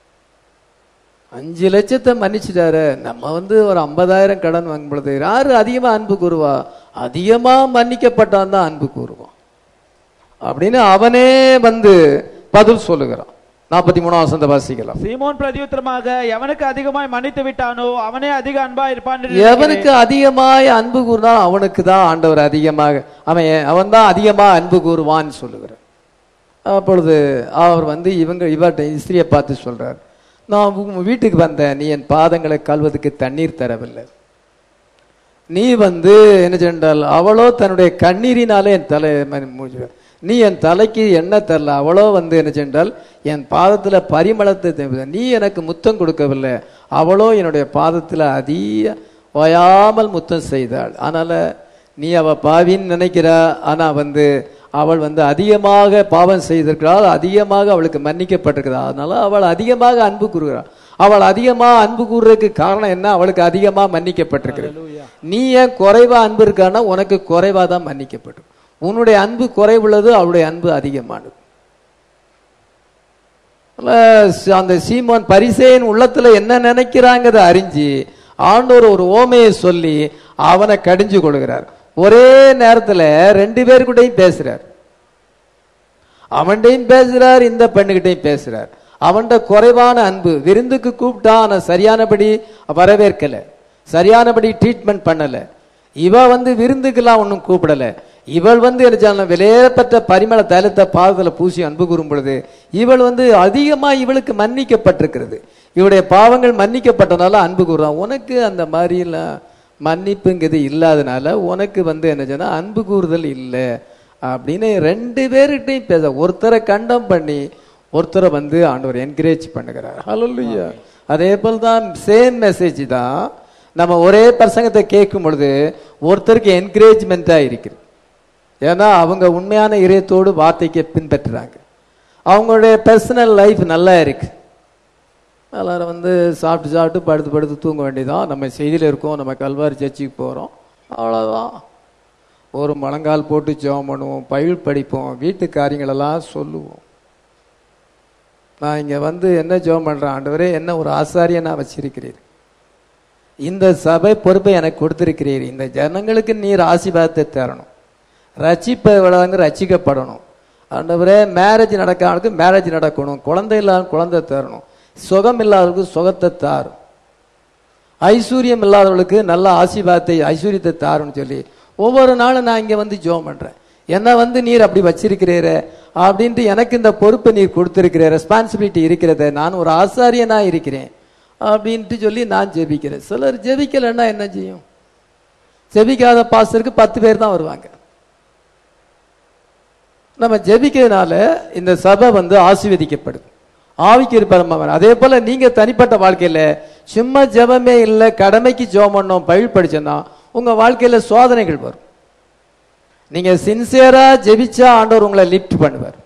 5 லட்சத்தை மன்னிச்சுட்டாரு. நம்ம வந்து ஒரு 50,000 கடன் வாங்கும் பொழுது யாரு அதிகமா அன்பு கூறுவா? அதிகமா மன்னிக்கப்பட்டான் தான் அன்பு கூறுவான் அப்படின்னு அவனே வந்து பதில் சொல்லுகிறான். 43ஆம் வசனத்தை வாசிக்கலாம். சீமோன் பிரதியுத்தரமாக, எவனுக்கு அதிகமாய் மன்னித்து விட்டானோ அவனே அதிக அன்பா இருப்பான். எவனுக்கு அதிகமாய் அன்பு கூறுனான் அவனுக்கு தான் ஆண்டவர் அதிகமாக அவன் தான் அதிகமா அன்பு கூறுவான்னு சொல்லுகிறார். அப்பொழுது அவர் வந்து இவர்கிட்ட ஸ்திரியை பார்த்து சொல்றார், நான் வீட்டுக்கு வந்தேன், நீ என் பாதங்களை கழுவதுக்கு தண்ணீர் தரவில்லை. நீ வந்து என்ன சென்றால் அவளோ தன்னுடைய கண்ணீரினாலே என் தலை நீ என் தலைக்கு எண்ணெய் தரல, அவளோ வந்து என்ன சென்றால் என் பாதத்துல பரிமளத்தை, நீ எனக்கு முத்தம் கொடுக்கவில்லை, அவளோ என்னுடைய பாதத்துல அதிக ஓயாமல் முத்தம் செய்தாள். அதனால நீ அவ பாவின்னு நினைக்கிறா, ஆனா வந்து அவள் வந்து அதிகமாக பாவம் செய்திருக்கிறாள், அதிகமாக அவளுக்கு மன்னிக்கப்பட்டிருக்கிறாள். அதனால அவள் அதிகமாக அன்பு கூறுகிறாள். அவள் அதிகமா அன்பு கூறுறதுக்கு காரணம் என்ன? அவளுக்கு அதிகமா மன்னிக்கப்பட்டிருக்கிறது. நீ ஏன் குறைவா அன்பு இருக்கான்னா உனக்கு குறைவா தான் மன்னிக்கப்பட்டு, உன்னுடைய அன்பு குறைவுள்ளது, அவளுடைய அன்பு அதிகமானது. அந்த சீமோன் பரிசேயன் உள்ளத்துல என்ன நினைக்கிறாங்கிறத அறிஞ்சு ஆண்டவர் ஒரு ஓமையை சொல்லி அவனை கடிஞ்சு கொள்கிறார். ஒரே நேரத்துல 2 பேர்கிட்டையும் பேசுறார். அவன்கிட்டையும் பேசுறார், இந்த பெண்ணுகிட்டையும் பேசுறார். அவன்கிட்ட குறைவான அன்பு, விருந்துக்கு கூப்பிட்டான், சரியானபடி வரவேற்கல, சரியானபடி ட்ரீட்மெண்ட் பண்ணல. இவ வந்து விருந்துக்கெல்லாம் ஒன்றும் கூப்பிடல. இவள் வந்து என்ன விலையேறப்பட்ட பரிமள தைலத்தை பாதத்துல பூசி அன்பு கூறும் பொழுது இவள் வந்து அதிகமா இவளுக்கு மன்னிக்கப்பட்டிருக்கிறது. இவளுடைய பாவங்கள் மன்னிக்கப்பட்டனால அன்பு கூறுறான். உனக்கு அந்த மாதிரிலாம் மன்னிப்புங்கிறது இல்லாதனால உனக்கு வந்து என்ன சொன்னா அன்பு கூறுதல் இல்லை அப்படின்னு 2 பேர்கிட்டையும் பேச, ஒருத்தரை கண்டம் பண்ணி ஒருத்தரை வந்து ஆண்டவர் என்கரேஜ் பண்ணுகிறார். ஹல்லேலூயா. அதே போல தான் சேம் மெசேஜ் தான் நம்ம ஒரே பிரசங்கத்தை கேட்கும் பொழுது ஒருத்தருக்கு என்கரேஜ்மெண்டா இருக்குது. ஏன்னா அவங்க உண்மையான இதயத்தோடு வார்த்தைக்கு பின்பற்றுறாங்க, அவங்களுடைய பர்சனல் லைஃப் நல்லா இருக்கு. எல்லாரும் வந்து சாப்பிட்டு படுத்து தூங்க வேண்டியதான். நம்ம செய்தியில் இருக்கோம், நம்ம கல்வாரி சர்ச்சுக்கு போகிறோம், அவ்வளோதான். ஒரு முழங்கால் போட்டு ஜெபம் பண்ணுவோம், பைபிள் படிப்போம், வீட்டு காரியங்களெல்லாம் சொல்லுவோம். நான் இங்கே வந்து என்ன ஜெபம் பண்ணுறேன், ஆண்டவரே என்ன ஒரு ஆசாரியனா வச்சிருக்கிறீர், இந்த சபை பொறுப்பை எனக்கு கொடுத்திருக்கிறீர், இந்த ஜனங்களுக்கு நீர் ஆசீர்வாதத்தை தரணும், ரட்சிப்பவங்க ரட்சிக்கப்படணும். ஆண்டவரே மேரேஜ் நடக்காதவங்களுக்கு மேரேஜ் நடக்கணும், குழந்தை இல்லாத குழந்தை தரணும், சுகம் இல்லாதவர்களுக்கு சுகத்தை தாரும், ஐஸ்வர்யம் இல்லாதவர்களுக்கு நல்ல ஆசீர்வாதத்தை ஐஸ்வர்யத்தை தாருன்னு சொல்லி ஒவ்வொரு நாளும் நான் இங்கே வந்து ஜெபம் பண்ணுறேன். என்ன வந்து நீர் அப்படி வச்சிருக்கிறீர அப்படின்ட்டு எனக்கு இந்த பொறுப்பை நீர் கொடுத்திருக்கிற ரெஸ்பான்சிபிலிட்டி இருக்கிறத, நான் ஒரு ஆசாரியனா இருக்கிறேன் அப்படின்ட்டு சொல்லி நான் ஜெபிக்கிறேன். சிலர் ஜெபிக்கலைன்னா என்ன செய்யும்? ஜெபிக்காத பாஸ்டருக்கு 10 பேர் தான் வருவாங்க. நம்ம ஜெபிக்கிறதுனால இந்த சபை வந்து ஆசீர்வதிக்கப்படுது, ஆவிக்கு இருப்பவர். அதே போல நீங்க தனிப்பட்ட வாழ்க்கையில சும்மா ஜெபமே இல்லை, கடமைக்கு ஜெபம் பண்ணோம், பைபிள் படிச்சோன்னா உங்க வாழ்க்கையில சோதனைகள் வரும். நீங்க சின்சியரா ஜெபிச்சா ஆண்டவர் உங்களை லிஃப்ட் பண்ணுவார்.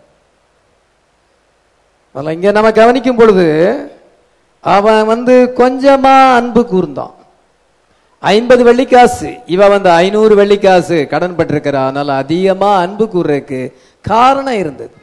இங்க நம்ம கவனிக்கும் பொழுது அவன் வந்து கொஞ்சமா அன்பு கூர்ந்தான். 50 வெள்ளிக்காசு, இவ வந்து 500 வெள்ளிக்காசு கடன் பட்டிருக்கிறா. அதனால அதிகமா அன்பு கூறுறதுக்கு காரணம் இருந்தது.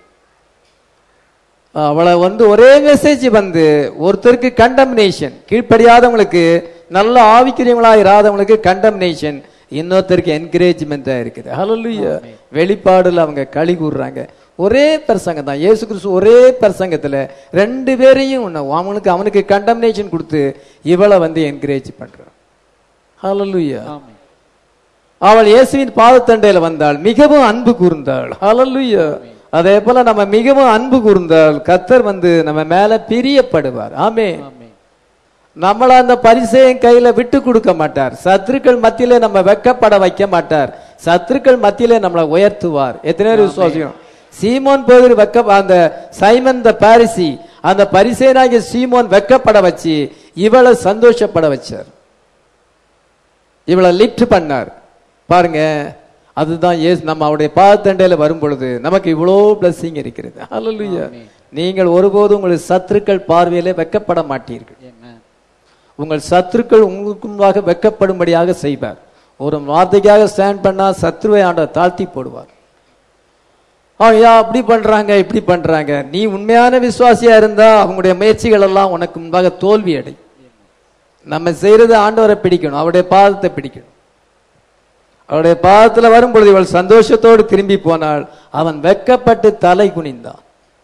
அவளை வந்து ஒரே மெசேஜ் வந்து ஒருத்தருக்கு கண்டம்னேஷன், கீழ்ப்படியாதவங்களுக்கு, நல்ல ஆவிக்குரியவங்களா இராதவங்களுக்கு கண்டம்னேஷன், இன்னொருத்தருக்கு என்கரேஜ்மெண்டா இருக்குது. ஹல்லேலூயா. வெளிப்பாடுல அவங்க களி கூறுறாங்க. ஒரே பிரசங்கம் தான், இயேசு கிறிஸ்து ஒரே பிரசங்கத்துல 2 பேரையும் அவனுக்கு கண்டம்னேஷன் கொடுத்து இவளை வந்து என்கரேஜ் பண்றான். ஹல்லேலூயா. ஆமென். அவள் இயேசுவின் பாதத்தண்டையில வந்தாள், மிகவும் அன்பு கூர்ந்தாள். ஹல்லேலூயா. அதே போல நம்ம மிகவும் அன்பு கூர்ந்தால் கர்த்தர் நம்ம மேல பிரியப்படுவார். ஆமென். ஆமென். நம்மள அந்த பரிசேயன் கையில விட்டு கொடுக்க மாட்டார். சத்துருக்கள் மத்தியிலே நம்ம வெட்கப்பட வைக்க மாட்டார். சத்துருக்கள் மத்தியிலே நம்மளை உயர்த்துவார். எத்தனை பேர் விசுவாசியம்? சீமோன் பேதுரு அந்த சைமன் த பாரிசி, அந்த பரிசேயனாகிய சீமோன் வெட்கப்பட வச்சு இவளை சந்தோஷப்பட வச்சார், இவளை லிஃப்ட் பண்ணார். பாருங்க, அதுதான் நம்ம அவருடைய பாதத்தண்டையில வரும் பொழுது நமக்கு இவ்வளோ பிளஸிங் இருக்கிறது. ஹல்லேலூயா. நீங்கள் ஒருபோதும் உங்கள் சத்துருக்கள் பார்வையிலே வெட்கப்பட மாட்டீர்கள். உங்கள் சத்துருக்கள் உங்களுக்கு முன்பாக வெட்கப்படும்படியாக செய்வார். ஒரு வார்த்தைக்காக ஸ்டாண்ட் பண்ணா சத்ருவை ஆண்டவர் தாழ்த்தி போடுவார். ஐயா அப்படி பண்றாங்க இப்படி பண்றாங்க. நீ உண்மையான விசுவாசியா இருந்தா அவங்களுடைய முயற்சிகள் எல்லாம் உனக்கு முன்பாக தோல்வி அடை. நம்ம செய்யறது ஆண்டவரை பிடிக்கணும், அவருடைய பாதத்தை பிடிக்கணும். அவருடைய பாதத்துல வரும் பொழுது இவள் சந்தோஷத்தோடு திரும்பி போனாள். அவன் வெட்கப்பட்டு தலை குனிந்தான்.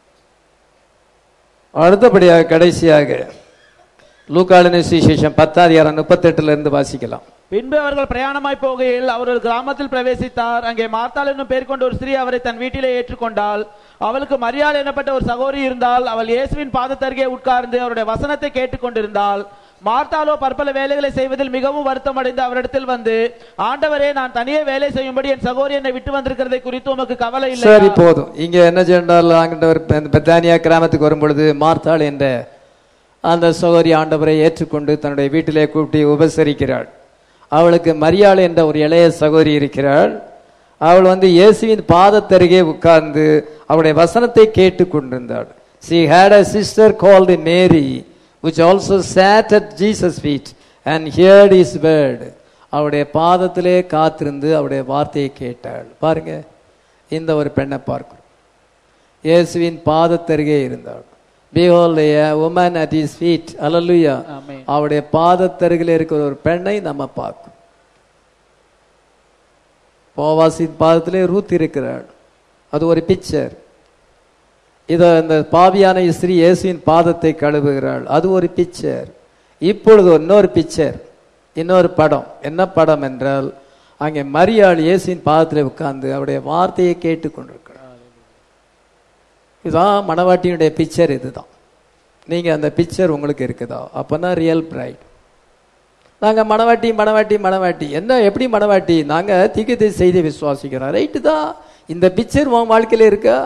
அடுத்தபடியாக கடைசியாக லூக்காளின் சுவிசேஷம் 10:38 வாசிக்கலாம். பின்பு அவர்கள் பிரயாணமாய் போகையில் அவர் ஒரு கிராமத்தில் பிரவேசித்தார். அங்கே மார்த்தாள் என்னும் பேர் கொண்ட ஒரு ஸ்திரீ அவரை தன் வீட்டிலே ஏற்றுக்கொண்டாள். அவளுக்கு மரியாள் எனப்பட்ட ஒரு சகோதரி இருந்தால். அவள் இயேசுவின் பாதத்தருகே உட்கார்ந்து அவருடைய வசனத்தை கேட்டுக்கொண்டிருந்தாள். மார்த்தாளோ பற்பல வேலைகளை செய்வதில் மிகவும் வருத்தம் அடைந்து அவரிடத்தில் வந்து, ஆண்டவரே, நான் தனியே வேலை செய்யும்படி என் சகோதரி என்னை விட்டு வந்திருக்கிறதை குறித்து உமக்கு கவலை இல்லை. சரி, போதும். இங்க என்ன சொன்னால், ஆண்டவர் பெத்தானியா கிராமத்துக்கு வரும் பொழுது மார்த்தாள் என்ற அந்த சகோதரி ஆண்டவரை ஏற்றுக்கொண்டு தன்னுடைய வீட்டிலே கூப்பிட்டு உபசரிக்கிறாள். அவளுக்கு மரியாள் என்ற ஒரு இளைய சகோதரி இருக்கிறாள். அவள் இயேசுவின் பாதத்தருகே உட்கார்ந்து அவருடைய வசனத்தை கேட்டு கொண்டிருந்தாள். She had a sister called Mary, which also sat at Jesus' feet and heard his word. அவருடைய பாதத்திலே காத்திருந்து அவருடைய வார்த்தையை கேட்டாள். பாருங்க, இந்த ஒரு பெண்ணை பார்க்கிறோம். இயேசுவின் பாதத்தருகே இருந்தாள். Behold, a woman at his feet. Hallelujah. அவருடைய பாதத்தருகில் இருக்கிற ஒரு பெண்ணை நம்ம பார்க்கிறோம். போவாசின் பாதத்திலே ரூத் இருக்கிறாள். அது ஒரு பிக்சர். இந்த பாவியான ஸ்திரீ இயேசுவின் பாதத்தை கழுவுகிறாள். அது ஒரு பிக்சர். இப்பொழுது இன்னொரு பிக்சர், இன்னொரு படம். என்ன படம் என்றால், அங்கே மரியாள் இயேசுவின் பாதத்தில் உட்கார்ந்து அவருடைய வார்த்தையை கேட்டு கொண்டிருக்கிறார். இதுதான் மணவாட்டியினுடைய பிக்சர். இதுதான். நீங்க அந்த பிக்சர் உங்களுக்கு இருக்குதா? அப்பனா ரியல் பிரைட். நாங்க மணவாட்டி மணவாட்டி மணவாட்டி என்ன, எப்படி மணவாட்டி? நாங்க தீர்க்கத்தை செய்தி விசுவாசிக்கிறோம். ரைட்டு தான். இந்த பிக்சர் உன் வாழ்க்கையில இருக்கா?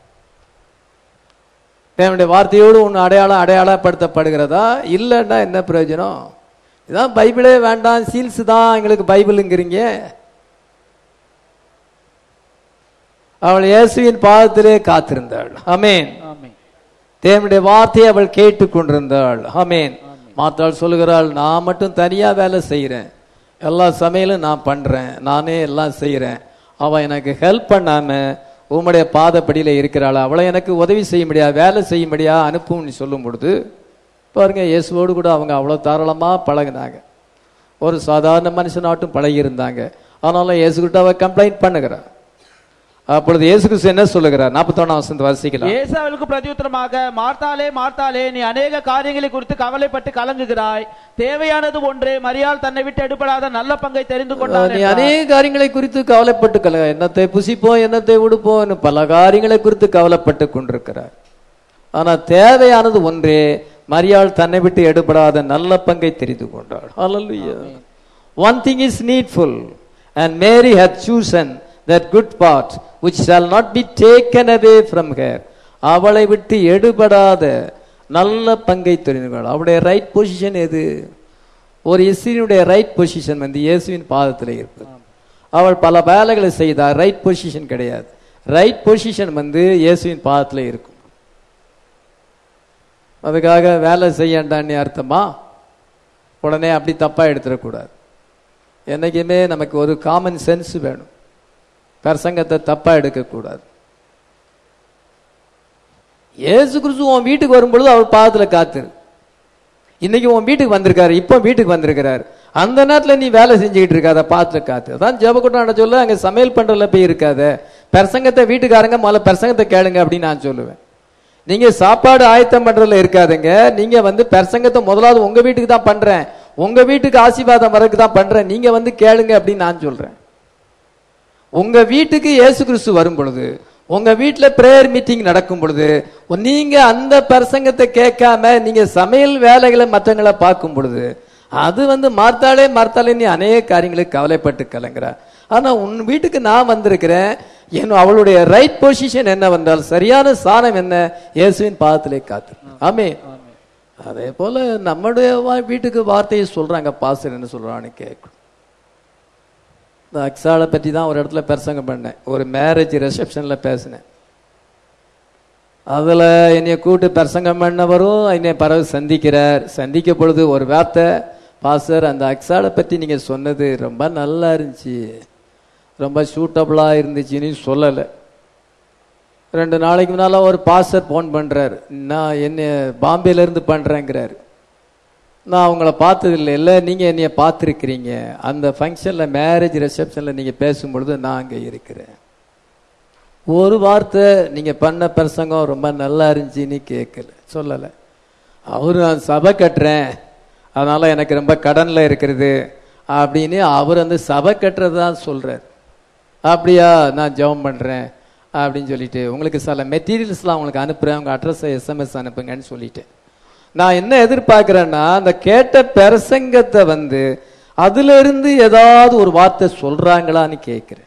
தேவனுடைய வார்த்தையோடு ஒன்று அடையாளப்படுத்தப்படுகிறதா? இல்லைன்னா என்ன பிரயோஜனம்? இதான் பைபிளே வேண்டாம், சீல்ஸ் தான் எங்களுக்கு பைபிளுங்கிறீங்க. அவள் இயேசுவின் பாதத்திலே காத்திருந்தாள். ஆமென். தேவனுடைய வார்த்தையை அவள் கேட்டு கொண்டிருந்தாள். ஆமென். மாத்தாள் சொல்லுகிறாள், நான் மட்டும் தனியா வேலை செய்யறேன், எல்லா சமையலும் நான் பண்றேன், நானே எல்லாம் செய்யறேன். அவ எனக்கு ஹெல்ப் பண்ணாம உம்முடைய பாதப்படியில இருக்கிறாள். அவளை எனக்கு உதவி செய்ய முடியாது, வேலை செய்ய முடியாது, அனுப்பும்னு சொல்லும் பொழுது பாருங்க, இயேசுவோடு கூட அவங்க அவ்வளவு தாராளமா பழகினாங்க. ஒரு சாதாரண மனுஷனாட்டும் பழகி இருந்தாங்க. ஆனாலும் இயேசு கிட்ட அவ கம்ப்ளைண்ட் பண்ணுகிறார். அப்பொழுது இயேசு கிறிஸ்து என்ன சொல்லுகிறார்? 41ஆம் வசனத்தை வாசிக்கலாம். இயேசு அவளுக்கு பிரதியுத்தரமாக, மார்த்தாளே மார்த்தாளே, நீ அநேக காரியங்களை குறித்து கவலைப்பட்டு கலங்குகிறாய், தேவையானது ஒன்றே, மரியாள் தன்னை விட்டு எடுபடாத நல்ல பங்கை தெரிந்து கொண்டார். நீ அநேக காரியங்களை குறித்து கவலைப்பட்டு என்னத்தை புசிப்போம், என்னத்தை உடுப்போம், பல காரியங்களை குறித்து கவலைப்பட்டு கொண்டிருக்கிறார். ஆனா தேவையானது ஒன்றே, மரியாள் தன்னை விட்டு எடுபடாத நல்ல பங்கை தெரிந்து கொண்டாள். Hallelujah. One thing is needful, and Mary hath chosen that good part which shall not be taken away from her. அவளை விட்டு எடுபடாத நல்ல பங்கை தெரிந்து கொண்டாள். அவளுடைய ரைட் பொசிஷன் எது? ஒரு இஸ்ரீனுடைய ரைட் பொசிஷன் இயேசுவின் பாதத்தில் இருப்பது. அவள் பல வேலைகளை செய்தார், ரைட் பொசிஷன் கிடையாது. ரைட் பொசிஷன் இயேசுவின் பாதத்தில் இருக்கும். அதுக்காக வேலை செய்யண்டான்னு அர்த்தமா? உடனே அப்படி தப்பா எடுத்துடக்கூடாது. என்னைக்குமே நமக்கு ஒரு காமன் சென்ஸ் வேணும். பிரசங்கத்தை தப்பா எடுக்கக்கூடாது. இயேசு கிறிஸ்து உன் வீட்டுக்கு வரும்பொழுது அவர் பாதத்துல காத்து. இன்னைக்கு உன் வீட்டுக்கு வந்திருக்காரு, இப்போ வீட்டுக்கு வந்திருக்கிறார். அந்த நேரத்தில் நீ வேலை செஞ்சுக்கிட்டு இருக்காத, பாத்துல காத்து. அதான் ஜெபக்கூட்டம் சொல்ல, அங்க சமையல் பண்றதுல போய் இருக்காத, பிரசங்கத்தை வீட்டுக்காரங்க முதல்ல பிரசங்கத்தை கேளுங்க அப்படின்னு நான் சொல்லுவேன். நீங்க சாப்பாடு ஆயத்தம் பண்றதுல இருக்காதுங்க. நீங்க பிரசங்கத்தை முதலாவது உங்க வீட்டுக்கு தான் பண்றேன், உங்க வீட்டுக்கு ஆசீர்வாதம் வரக்கு தான் பண்றேன், நீங்க வந்து கேளுங்க அப்படின்னு நான் சொல்றேன். உங்க வீட்டுக்கு இயேசு கிறிஸ்து வரும் பொழுது, உங்க வீட்டுல பிரேயர் மீட்டிங் நடக்கும் பொழுது, நீங்க அந்த பிரசங்கத்தை கேட்காம நீங்க சமையல் வேலைகளை மற்றவங்களை பார்க்கும் பொழுது, அது வந்து மார்த்தாலே நீ அநேக காரியங்களுக்கு கவலைப்பட்டு கலங்குறா. ஆனா உன் வீட்டுக்கு நான் வந்திருக்கிறேன், அவளுடைய ரைட் பொசிஷன் என்னவென்றால், சரியான ஸ்தானம் என்ன, இயேசுவின் பாதத்திலே காத்து. ஆமென். அதே போல நம்முடைய வீட்டுக்கு வார்த்தையை சொல்றாங்க, பாஸ்டர் என்ன சொல்றான்னு கேட்கும். இந்த அக்ஸாலை பற்றி தான் ஒரு இடத்துல பிரசங்கம் பண்ணேன், ஒரு மேரேஜ் ரிசப்ஷன்ல பேசினேன். அதுல என்னைய கூட்டு பிரசங்கம் பண்ணவரும் என்னை பிறகு சந்திக்க பொழுது ஒரு வார்த்தை, பாஸ்டர் அந்த அக்ஸாலை பற்றி நீங்க சொன்னது ரொம்ப நல்லா இருந்துச்சு, ரொம்ப சூட்டபிளா இருந்துச்சுன்னு சொல்லலை. 2 நாளைக்கு முன்னால ஒரு பாஸ்டர் போன் பண்றாரு, நான் என்ன பாம்பேல இருந்து பண்றேங்கிறாரு. நான் அவங்கள பார்த்ததில்லை. இல்லை, நீங்க என்னைய பார்த்துருக்கிறீங்க, அந்த ஃபங்க்ஷன்ல மேரேஜ் ரிசப்ஷன்ல நீங்க பேசும்பொழுது நான் அங்கே இருக்கிறேன். ஒரு வார்த்தை நீங்க பண்ண பிரசங்கம் ரொம்ப நல்லா இருந்துச்சுன்னு கேட்கல, சொல்லலை. அவரு நான் சபை கட்டுறேன், அதனால எனக்கு ரொம்ப கடன்ல இருக்கிறது அப்படின்னு அவர் அந்த சபை கட்டுறது தான் சொல்றாரு. அப்படியா, நான் ஜெபம் பண்றேன் அப்படின்னு சொல்லிட்டு உங்களுக்கு சில மெட்டீரியல்ஸ்லாம் உங்களுக்கு அனுப்புறேன், உங்க அட்ரஸை SMS அனுப்புங்கன்னு சொல்லிட்டேன். நான் என்ன எதிர்பார்க்கிறேன்னா, அந்த கேட்ட பிரசங்கத்தை வந்து அதுல இருந்து ஏதாவது ஒரு வார்த்தை சொல்றாங்களான்னு கேட்கிறேன்.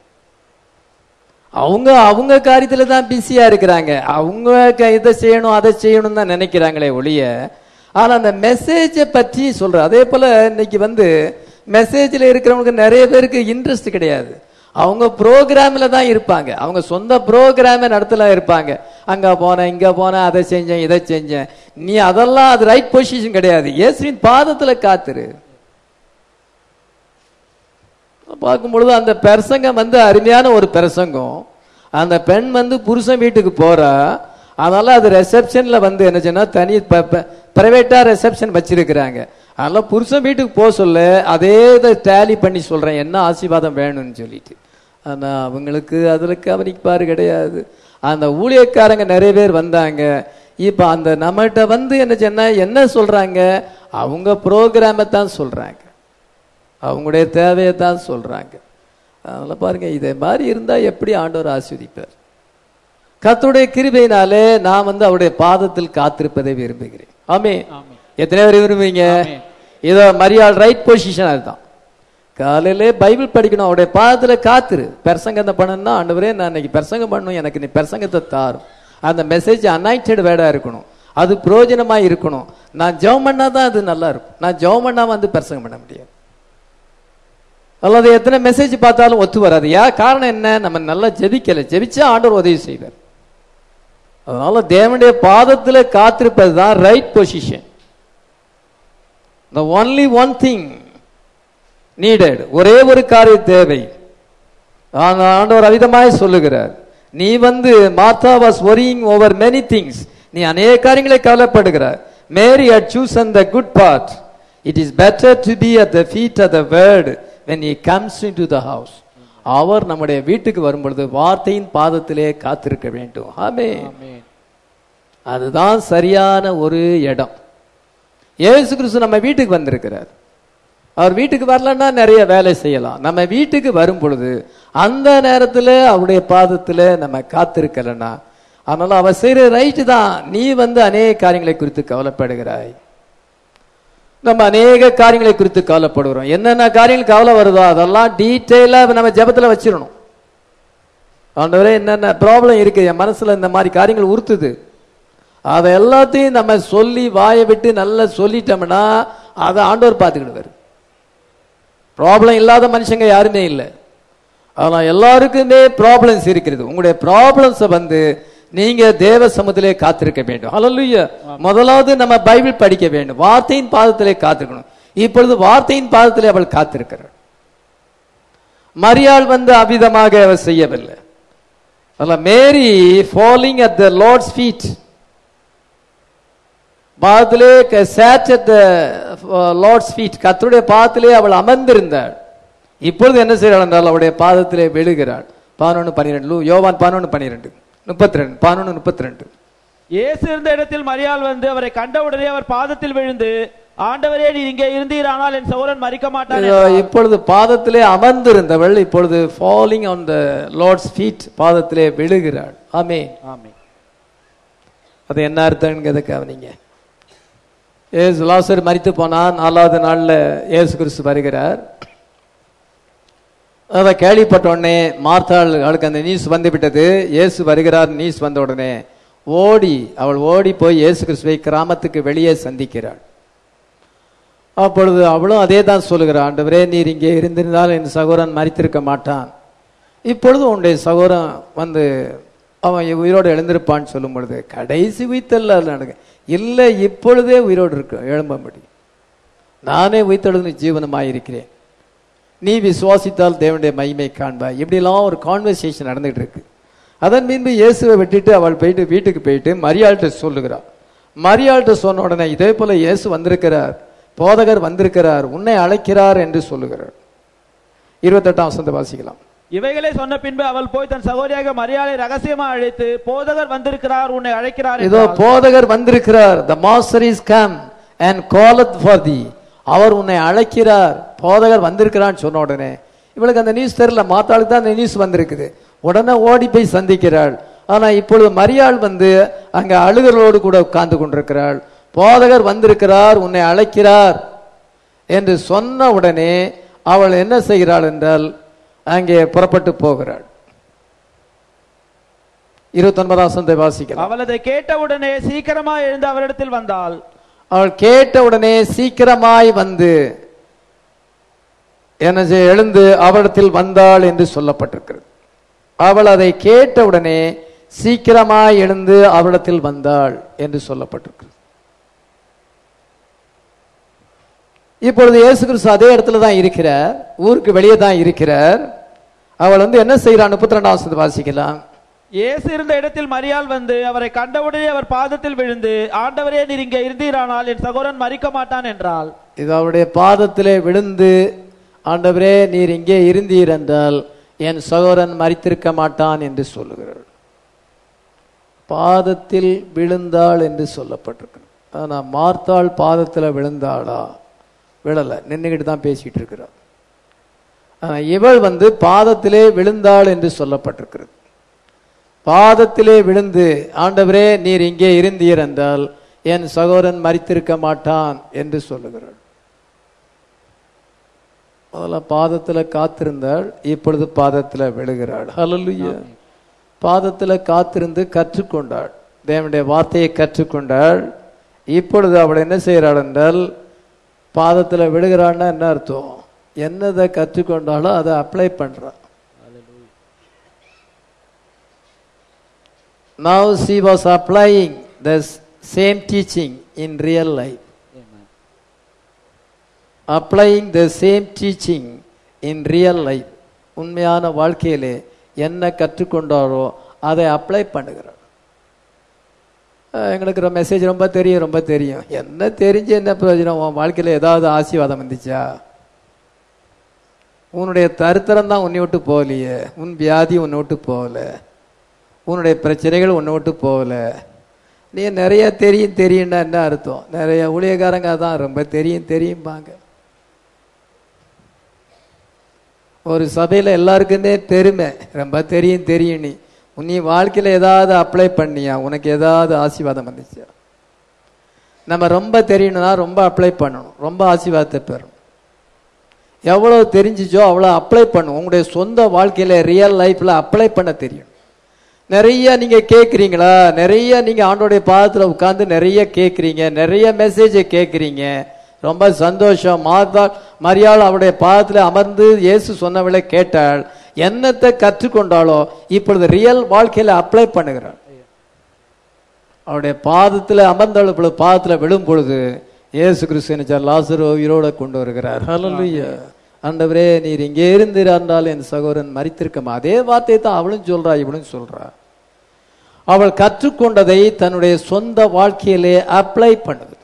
அவங்க காரியத்துல தான் பிஸியா இருக்கிறாங்க, அவங்க இதை செய்யணும் அதை செய்யணும் தான் நினைக்கிறாங்களே ஒழிய, ஆனா அந்த மெசேஜை பற்றி சொல்ற. அதே போல இன்னைக்கு வந்து மெசேஜ்ல இருக்கிறவங்களுக்கு நிறைய பேருக்கு இன்ட்ரெஸ்ட் கிடையாது. அவங்க ப்ரோக்ராம்ல தான் இருப்பாங்க, அவங்க சொந்த ப்ரோக்ராம நடத்தல இருப்பாங்க. அங்க போனேன், இங்க போனேன், அதை செஞ்சேன், இதை செஞ்சேன். நீ அதெல்லாம் அது ரைட் பொசிஷன் கிடையாது. இயேசுவின் பாதத்துல காத்துரு. பார்க்கும் பொழுது அந்த பிரசங்கம் வந்து அருமையான ஒரு பிரசங்கம். அந்த பெண் வந்து புருஷன் வீட்டுக்கு போறா, அதனால அது ரிசப்ஷன்ல வந்து என்ன சொன்னா, தனி பிரைவேட்டா ரிசப்ஷன் வச்சிருக்கிறாங்க. அதனால புருஷன் வீட்டுக்கு போக சொல்ல அதே இதை டேலி பண்ணி சொல்றேன், என்ன ஆசீர்வாதம் வேணும்னு சொல்லிட்டு. ஆனா அவங்களுக்கு அதுல கவனிப்பாரு கிடையாது. அந்த ஊழியக்காரங்க நிறைய பேர் வந்தாங்க. இப்ப அந்த நம்மகிட்ட வந்து என்ன சொன்னா என்ன சொல்றாங்க, அவங்க ப்ரோக்ராமை தான் சொல்றாங்க, அவங்களுடைய தேவையை தான் சொல்றாங்க. அதனால பாருங்க, இதே மாதிரி இருந்தா எப்படி ஆண்டவர் ஆசீர்வதிப்பார். கர்த்தருடைய கிருபையினாலே நான் வந்து அவருடைய பாதத்தில் காத்திருப்பதை விரும்புகிறேன். ஆமென். எத்தனை பேர் விரும்புவீங்க? இதோ மரியாள் ரைட் பொசிஷன். அதுதான் காலையிலே பைபிள் படிக்கணும், அவருடைய பாதத்துல காத்துரு. பிரசங்கத்தை பண்ணணும்னா, ஆண்டவரே நான் இன்னைக்கு பிரசங்கம் பண்ணணும், எனக்கு நீ பிரசங்கத்தை தாரும். அந்த மெசேஜ் அனாயிண்டட் வேர்டா இருக்கணும், அது பிரயோஜனமா இருக்கணும். நான் ஜெபம் பண்ணாதான் அது நல்லா இருக்கும். நான் ஜெபம் பண்ணாம வந்து பிரசங்கம் பண்ண முடியாது. அல்லது எத்தனை மெசேஜ் பார்த்தாலும் ஒத்து வராது. காரணம் என்ன? நம்ம நல்லா ஜெபிக்கல. ஜெபிச்சா ஆண்டவர் உதவி செய்வார். அதனால தேவனுடைய பாதத்துல காத்திருப்பது தான் right position. The only one thing needed, ஒரே ஒரு காரியம் தேவை. ஆண்டவர் அவிதமாய் சொல்லுகிறார், நீ வந்து Martha was worrying over many things, நீ அநேக காரியங்களை கவலைப்படுகிறார். Mary had chosen the good part. It is better to be at the feet of the word when he comes into the house. அவர் நம்முடைய வீட்டுக்கு வரும் பொழுது வார்த்தையின் பாதத்திலே காத்திருக்க வேண்டும். ஆமென். அதுதான் சரியான ஒரு இடம். இயேசு கிறிஸ்து நம்ம வீட்டுக்கு வந்திருக்கிறார். அவர் வீட்டுக்கு வரலன்னா நிறைய வேலை செய்யலாம். நம்ம வீட்டுக்கு வரும் பொழுது அந்த நேரத்துல அவருடைய பாதத்துல நம்ம காத்திருக்கலன்னா, அதனால அவர் செய்யற ரைட்டு தான். நீ வந்து அநேக காரியங்களை குறித்து கவலைப்படுகிறாய், நம்ம அநேக காரியங்களை குறித்து கவலைப்படுகிறோம். என்னென்ன காரியங்கள் கவலை வருதோ அதெல்லாம் டீட்டெயிலா நம்ம ஜெபத்துல வச்சிடணும். ஆண்டவரே என்னென்ன ப்ராப்ளம் இருக்கு என் மனசுல, இந்த மாதிரி காரியங்கள் உறுத்துது, அதை எல்லாத்தையும் நம்ம சொல்லி வாயை விட்டு நல்லா சொல்லிட்டோம்னா அதை ஆண்டவர் பார்த்துக்கிடுவார். ப்ராப்ளம் இல்லாத மனுஷங்க யாருமே இல்லை. ஆனா எல்லாருக்குமே ப்ராப்ளம்ஸ் இருக்கிறது. உங்களுடைய ப்ராப்ளம்ஸை வந்து நீங்க தேவ சமூகத்திலே காத்திருக்க வேண்டும். ஹல்லேலூயா. முதலாவது நம்ம பைபிள் படிக்க வேண்டும், வார்த்தையின் பாதத்திலே காத்திருக்கணும். இப்பொழுது வார்த்தையின் பாதத்திலே அவள் காத்திருக்கிறாள். மரியாள் வந்து அவ்விதமாக அவள் செய்யவில்லை. மேரி falling at the Lord's feet, பாதத்திலே sat at the Lord's feet, கர்த்தருடைய பாதத்திலே அவள் அமர்ந்திருந்தாள். இப்பொழுது என்ன செய்கிறாள் என்றால் அவருடைய பாதத்திலே விழுகிறாள். 11:12 யோவான் 11:12 32 11:32. இயேசு இருந்த இடத்தில் மரியாள் வந்து அவரை கண்டவுடனே அவர் பாதத்தில் விழுந்து ஆண்டவரே நீர் இங்கே இருந்தீரானால் என் சகோதரன் மரிக்க மாட்டான். இப்பொழுது பாதத்திலே அமர்ந்திருந்தவள் இப்பொழுது falling on the Lord's feet, பாதத்திலே விழுகிறாள். ஆமென் ஆமென். அது என்ன அர்த்தம்ங்கிறத கவனிங்க. ஏசு லாசர் மரித்து போனான். 4வது நாள்ல இயேசு கிறிஸ்து வருகிறார். அதை கேள்விப்பட்ட உடனே மார்த்தாளுக்கு அந்த நியூஸ் வந்து விட்டது. இயேசு வருகிறார் நியூஸ் வந்த உடனே அவள் ஓடி போய் இயேசு கிறிஸ்துவை கிராமத்துக்கு வெளியே சந்திக்கிறாள். அப்பொழுது அவளும் அதே தான் சொல்லுகிறாள், ஆண்டவரே நீர் இங்கே இருந்திருந்தால் என் சகோதரன் மரித்திருக்க மாட்டான், இப்பொழுது உன்னுடைய சகோதரன் வந்து அவன் உயிரோடு எழுந்திருப்பான்னு சொல்லும் பொழுது கடைசி உயிர்த்தல்ல நடக்க இல்லை, இப்பொழுதே உயிரோடு இருக்க எழும்ப முடியும், நானே உயிர்த்தெழுந்து ஜீவனமாயிருக்கிறேன், நீ விசுவாசித்தால் தேவனுடைய மகிமை காண்பாய். இப்படிலாம் ஒரு கான்வர்சேஷன் நடந்துகிட்டு இருக்கு. அதன் பின்பு இயேசுவை விட்டுட்டு அவள் போயிட்டு வீட்டுக்கு போயிட்டு மரியாள்கிட்ட சொல்லுகிறாள். மரியாள்கிட்ட சொன்ன உடனே இதே போல இயேசு வந்திருக்கிறார், போதகர் வந்திருக்கிறார், உன்னை அழைக்கிறார் என்று சொல்லுகிறார். 28ஆம் வசனத்தை வாசிக்கலாம். இவைகளை சொன்ன பின்பு அவள் போய் தன் சகோதரியாக மரியாளை ரகசியமா அழைத்து, போதகர் வந்திருக்கிறார், உன்னை அழைக்கிறார். இதோ போதகர் வந்திருக்கிறார், the master is come and calleth for thee, அவர் உன்னை அழைக்கிறார், போதகர் வந்திருக்கிறான்னு சொன்ன உடனே இவளுக்கு அந்த நியூஸ் தெரியல, மாத்தாளுக்கு தான் அந்த நியூஸ் வந்திருக்குது. உடனே ஓடி போய் சந்திக்கிறாள். ஆனா இப்பொழுது மரியாள் வந்து அங்க அழுகிறோடு கூட உட்கார்ந்து கொண்டிருக்கிறாள். போதகர் வந்திருக்கிறார், உன்னை அழைக்கிறார் என்று சொன்ன உடனே அவள் என்ன செய்கிறாள் என்றால் அங்கே புறப்பட்டு போகிறாள். 29ஆம் வசனத்தை வாசிக்கலாம். அவள் அதை கேட்டவுடனே சீக்கிரமாய் எழுந்து அவரிடத்தில் வந்தாள். அவள் கேட்டவுடனே சீக்கிரமாய் வந்து எழுந்து அவரிடத்தில் வந்தாள் என்று சொல்லப்பட்டிருக்கிறது. அவள் அதை கேட்டவுடனே சீக்கிரமாய் எழுந்து அவரிடத்தில் வந்தாள் என்று சொல்லப்பட்டிருக்கிறது. இப்பொழுது இயேசு கிறிஸ்து அதே இடத்துல தான் இருக்கிறார், ஊருக்கு வெளியே தான் இருக்கிறார். அவள் வந்து என்ன செய்யறான்? 32ஆம் வசனத்தை வாசிக்கலாம். இயேசு இருந்த இடத்தில் மரியாள் வந்து அவரை கண்டவுடனே அவர் பாதத்தில் விழுந்து, ஆண்டவரே நீர் இங்கே இருந்தீரானால் என் சகோதரன் மரிக்க மாட்டான் என்றாள். இது அவருடைய பாதத்திலே விழுந்து, ஆண்டவரே நீர் இங்கே இருந்தீர் என்றால் என் சகோதரன் மரித்திருக்க மாட்டான் என்று சொல்லுகிறார். பாதத்தில் விழுந்தாள் என்று சொல்லப்பட்டிருக்கிறது. ஆனா மார்த்தாள் பாதத்தில் விழுந்தாளா? விழல, நின்றுகிட்டு தான் பேசிட்டு இருக்கிறார். இவள் வந்து பாதத்திலே விழுந்தாள் என்று சொல்லப்பட்டிருக்கிறது. பாதத்திலே விழுந்து, ஆண்டவரே நீர் இங்கே இருந்தீர் என்றால் என் சகோதரன் மரித்திருக்க மாட்டான் என்று சொல்லுகிறாள். முதல்ல பாதத்தில் காத்திருந்தாள், இப்பொழுது பாதத்தில் விழுகிறாள். ஹல்லேலூயா. பாதத்தில் காத்திருந்து கற்றுக்கொண்டாள், தேவனுடைய வார்த்தையை கற்றுக்கொண்டாள். இப்பொழுது அவள் என்ன செய்கிறாள் என்றால் பாதத்தில் விழுகிறாள்னா என்ன அர்த்தம்? என்னதை கற்றுக்கொண்டாலோ அதை அப்ளை பண்றாள். Now she was applying the same teaching in real life. Applying the same teaching in real life. உண்மையான வாழ்க்கையிலே என்ன கற்றுக்கொண்டாரோ அதை அப்ளை பண்ணுகிறார். எங்களுக்கு மெசேஜ் ரொம்ப தெரியும். என்ன தெரிஞ்சு என்ன பிரயோஜனம்? உன் வாழ்க்கையில் ஏதாவது ஆசீர்வாதம் வந்துச்சா? உன்னுடைய தரித்திரம் தான் உன்னை விட்டு போகலையே, உன் வியாதி உன்னை விட்டு போகல, உன்னுடைய பிரச்சனைகள் உன்னை விட்டு போகல. நீ நிறைய தெரியும்னா என்ன அர்த்தம்? நிறைய ஊழியக்காரங்க தான் ரொம்ப தெரியும்பாங்க. ஒரு சபையில் எல்லாருக்குமே பெருமை, ரொம்ப தெரியும். நீ வாழ்க்கையில் ஏதாவது அப்ளை பண்ணியா? உனக்கு ஏதாவது ஆசீர்வாதம் வந்துச்சா? நம்ம ரொம்ப தெரியணும்னா ரொம்ப அப்ளை பண்ணணும், ரொம்ப ஆசீர்வாதத்தை பெறணும். எவ்வளோ தெரிஞ்சிச்சோ அவ்வளோ அப்ளை பண்ணணும். உங்களுடைய சொந்த வாழ்க்கையில் ரியல் லைஃப்பில் அப்ளை பண்ண தெரியும். நிறைய நீங்கள் கேட்குறீங்களா? நிறைய நீங்கள் ஆண்டோடைய பாதத்தில் உட்கார்ந்து நிறைய கேட்குறீங்க, நிறைய மெசேஜை கேட்குறீங்க, ரொம்ப சந்தோஷம். மரியாள் அவருடைய பாதத்தில் அமர்ந்து இயேசு சொன்னவளை கேட்டாள். என்னத்தை கற்றுக்கொண்டாலோ இப்பொழுது ரியல் வாழ்க்கையில் அப்ளை பண்ணுகிறாள். அவருடைய பாதத்தில் அமர்ந்தாள். இப்பொழுது பாதத்தில் விழும் பொழுது இயேசு கிறிஸ்து நினைச்சார், லாசரு உயிரோட கொண்டு வருகிறார். ஹல்லேலூயா. ஆண்டவரே நீர் இங்கே இருந்திருந்தால் என் சகோதரன் மரித்திருக்கமா? அதே வார்த்தை தான் அவளும் சொல்றா, இவளும் சொல்றா. அவள் கற்றுக்கொண்டதை தன்னுடைய சொந்த வாழ்க்கையிலே அப்ளை பண்ணுது.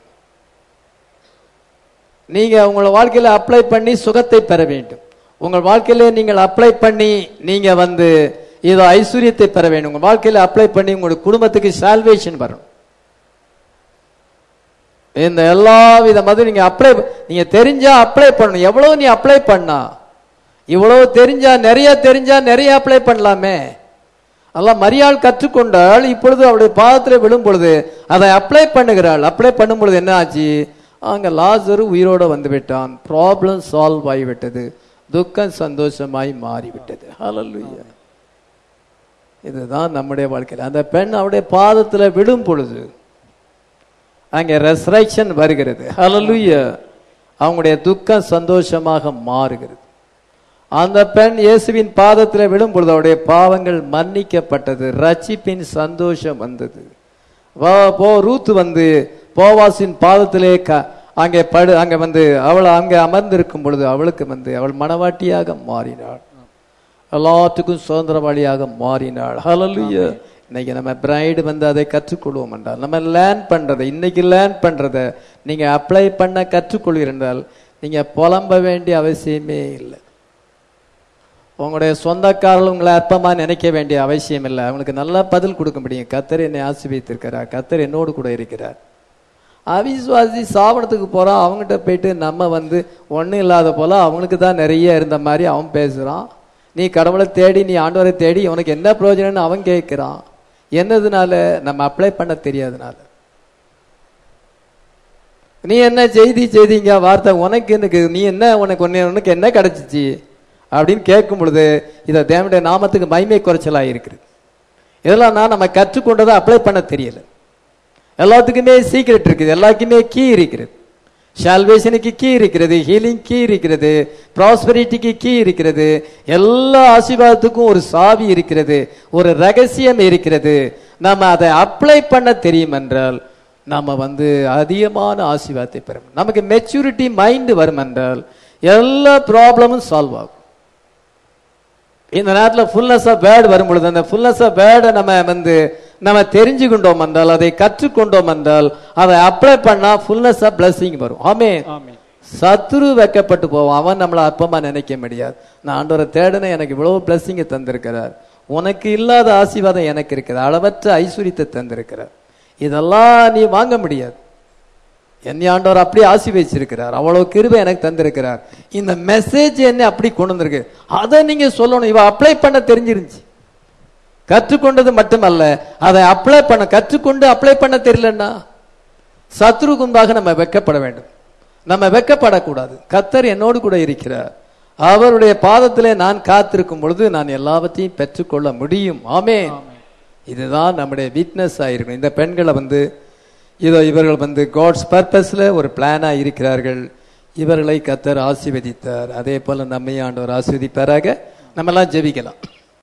நீங்க உங்களோட வாழ்க்கையில அப்ளை பண்ணி சுகத்தை பெற வேண்டும். உங்கள் வாழ்க்கையில நீங்கள் அப்ளை பண்ணி நீங்க வந்து ஏதோ ஐஸ்வர்யத்தை பெற வேண்டும். உங்க வாழ்க்கையில அப்ளை பண்ணி உங்களுடைய குடும்பத்துக்கு சால்வேஷன் வரும். இந்த எல்லா வித மதம் நீங்க நீங்க தெரிஞ்சா அப்ளை பண்ணணும். எவ்வளவு நீ அப்ளை பண்ணா, இவ்வளவு தெரிஞ்சா நிறைய அப்ளை பண்ணலாமே. எல்லாம் மரியாள் கற்றுக்கொண்டால் இப்பொழுது அவளுடைய பாதத்தில் விழும் பொழுது அதை அப்ளை பண்ணுகிறாள். அப்ளை பண்ணும் பொழுது என்ன ஆச்சு, அங்க லாசரு உயிரோட வந்து விட்டான். ப்ராப்ளம் சால்வ் ஆகிவிட்டது, துக்கம் சந்தோஷமாய் மாறிவிட்டது. ஹல்லேலூயா. இதுதான் நம்முடைய வாழ்க்கையில். அந்த பெண் அவருடைய பாதத்தில் விழும் பொழுது அங்கே ரெசரக்ஷன் வருகிறது. ஹல்லேலூயா. அவங்களுடைய துக்கம் சந்தோஷமாக மாறுகிறது. அந்த பெண் இயேசுவின் பாதத்தில் விழும் பொழுது அவருடைய பாவங்கள் மன்னிக்கப்பட்டது, ரட்சிப்பின் சந்தோஷம் வந்தது. ரூத் வந்து போவாசின் பாதத்திலே அங்கே வந்து அவள் அங்கே அமர்ந்திருக்கும் பொழுது அவளுக்கு வந்து அவள் மனவாட்டியாக மாறினாள், எல்லாத்துக்கும் சுதந்திரவாளியாக மாறினாள். ஹல்லேலூயா. இன்னைக்கு நம்ம பிரைடு வந்து அதை கற்றுக்கொள்வோம் என்றால், நம்ம லேர்ன் பண்றதை இன்னைக்கு லேர்ன் பண்றதை நீங்க அப்ளை பண்ண கற்றுக்கொள்வீர்கள் என்றால் நீங்க புலம்ப வேண்டிய அவசியமே இல்லை. உங்களுடைய சொந்தக்காரர்கள் உங்களை அற்பமா நினைக்க வேண்டிய அவசியம் இல்லை. அவங்களுக்கு நல்லா பதில் கொடுக்க முடியும். கர்த்தர் என்னை ஆசீர்வதித்திருக்கிறார், கர்த்தர் என்னோடு கூட இருக்கிறார். அவிசுவாசி சாவனத்துக்கு போறான், அவங்ககிட்ட போயிட்டு நம்ம வந்து ஒன்றும் இல்லாத போல அவங்களுக்கு தான் நிறைய இருந்த மாதிரி அவன் பேசுறான். நீ கடவுளை தேடி, நீ ஆண்டவரை தேடி உனக்கு என்ன பிரயோஜனம்னு அவன் கேட்கிறான். என்னதுனால? நம்ம அப்ளை பண்ண தெரியாதனால. நீ என்ன செய்திங்க வார்த்தை உனக்கு எனக்கு, நீ என்ன உனக்கு என்ன கிடைச்சிச்சு அப்படின்னு கேட்கும் பொழுது இதை தேவனுடைய நாமத்துக்கு மகிமை குறைச்சலாக இருக்குது. இதெல்லாம் நம்ம கற்றுக்கொண்டதை அப்ளை பண்ண தெரியல. எல்லாத்துக்குமே சீக்ரெட் இருக்குது, எல்லாருக்குமே கீ இருக்கிறது. சால்வேஷனுக்கு கீ இருக்கிறது, ஹீலிங் கீ இருக்கிறது, ப்ராஸ்பரிட்டிக்கு கீ இருக்கிறது, எல்லா ஆசீர்வாதத்துக்கும் ஒரு சாவி இருக்கிறது, ஒரு ரகசியம் இருக்கிறது. நம்ம அதை அப்ளை பண்ண தெரியும் என்றால் நம்ம வந்து அதிகமான ஆசீர்வாதத்தை பெறும். நமக்கு மெச்சூரிட்டி மைண்ட் வரும் என்றால் எல்லா ப்ராப்ளமும் சால்வ் ஆகும். இந்த நேரத்தில் ஃபுல்னஸ் ஆஃப் வேர்டு வரும் பொழுது அந்த ஃபுல்னஸ் ஆஃப் வேர்டை நம்ம தெரிஞ்சுக்கொண்டோம் என்றால், அதை கற்றுக்கொண்டோம் என்றால், அதை அப்ளை பண்ணா ஃபுல்னஸ் ஆஃப் பிளஸிங் வரும். ஆமென். சத்துரு வைக்கப்பட்டு போவோம், அவன் நம்மளை அற்பமா நினைக்க முடியாது. நான் ஆண்டவரை தேடின எனக்கு இவ்வளவு பிளஸிங்கை தந்திருக்கிறார், உனக்கு இல்லாத ஆசீர்வாதம் எனக்கு இருக்கிறது, அளவற்ற ஐஸ்வர்யத்தை தந்திருக்கிறார், இதெல்லாம் நீ வாங்க முடியாது. என்னை ஆண்டவர் அப்படி ஆசீர்வதிச்சிருக்கிறார், அவ்வளவு கிருபை எனக்கு தந்திருக்கிறார். இந்த மெசேஜ் என்ன அப்படி கொண்டு வந்திருக்கு, அதை நீங்க சொல்லணும். இவ அப்ளை பண்ண தெரிஞ்சிருந்துச்சு, கற்றுக்கொண்டது மட்டுமல்ல, அதை அப்ளை பண்ண கற்றுக்கொண்டு அப்ளை பண்ண தெரியலன்னா சத்ருக்கு முன்பாக நம்ம வெட்கப்பட வேண்டும். நம்ம வெட்கப்படக்கூடாது. கர்த்தர் என்னோடு கூட இருக்கிறார், அவருடைய பாதத்திலே நான் காத்திருக்கும் பொழுது நான் எல்லாவற்றையும் பெற்றுக்கொள்ள முடியும். ஆமென். இதுதான் நம்முடைய வீக்னஸ் ஆயிருக்கும். இந்த பெண்களை இவர்கள் காட்ஸ் பர்பஸ்ல ஒரு பிளானா இருக்கிறார்கள். இவர்களை கர்த்தர் ஆசீர்வதித்தார். அதே போல நம்மை ஆண்டவர் ஆசீர்வதிப்பாராக. நம்ம எல்லாம் ஜெபிக்கலாம்.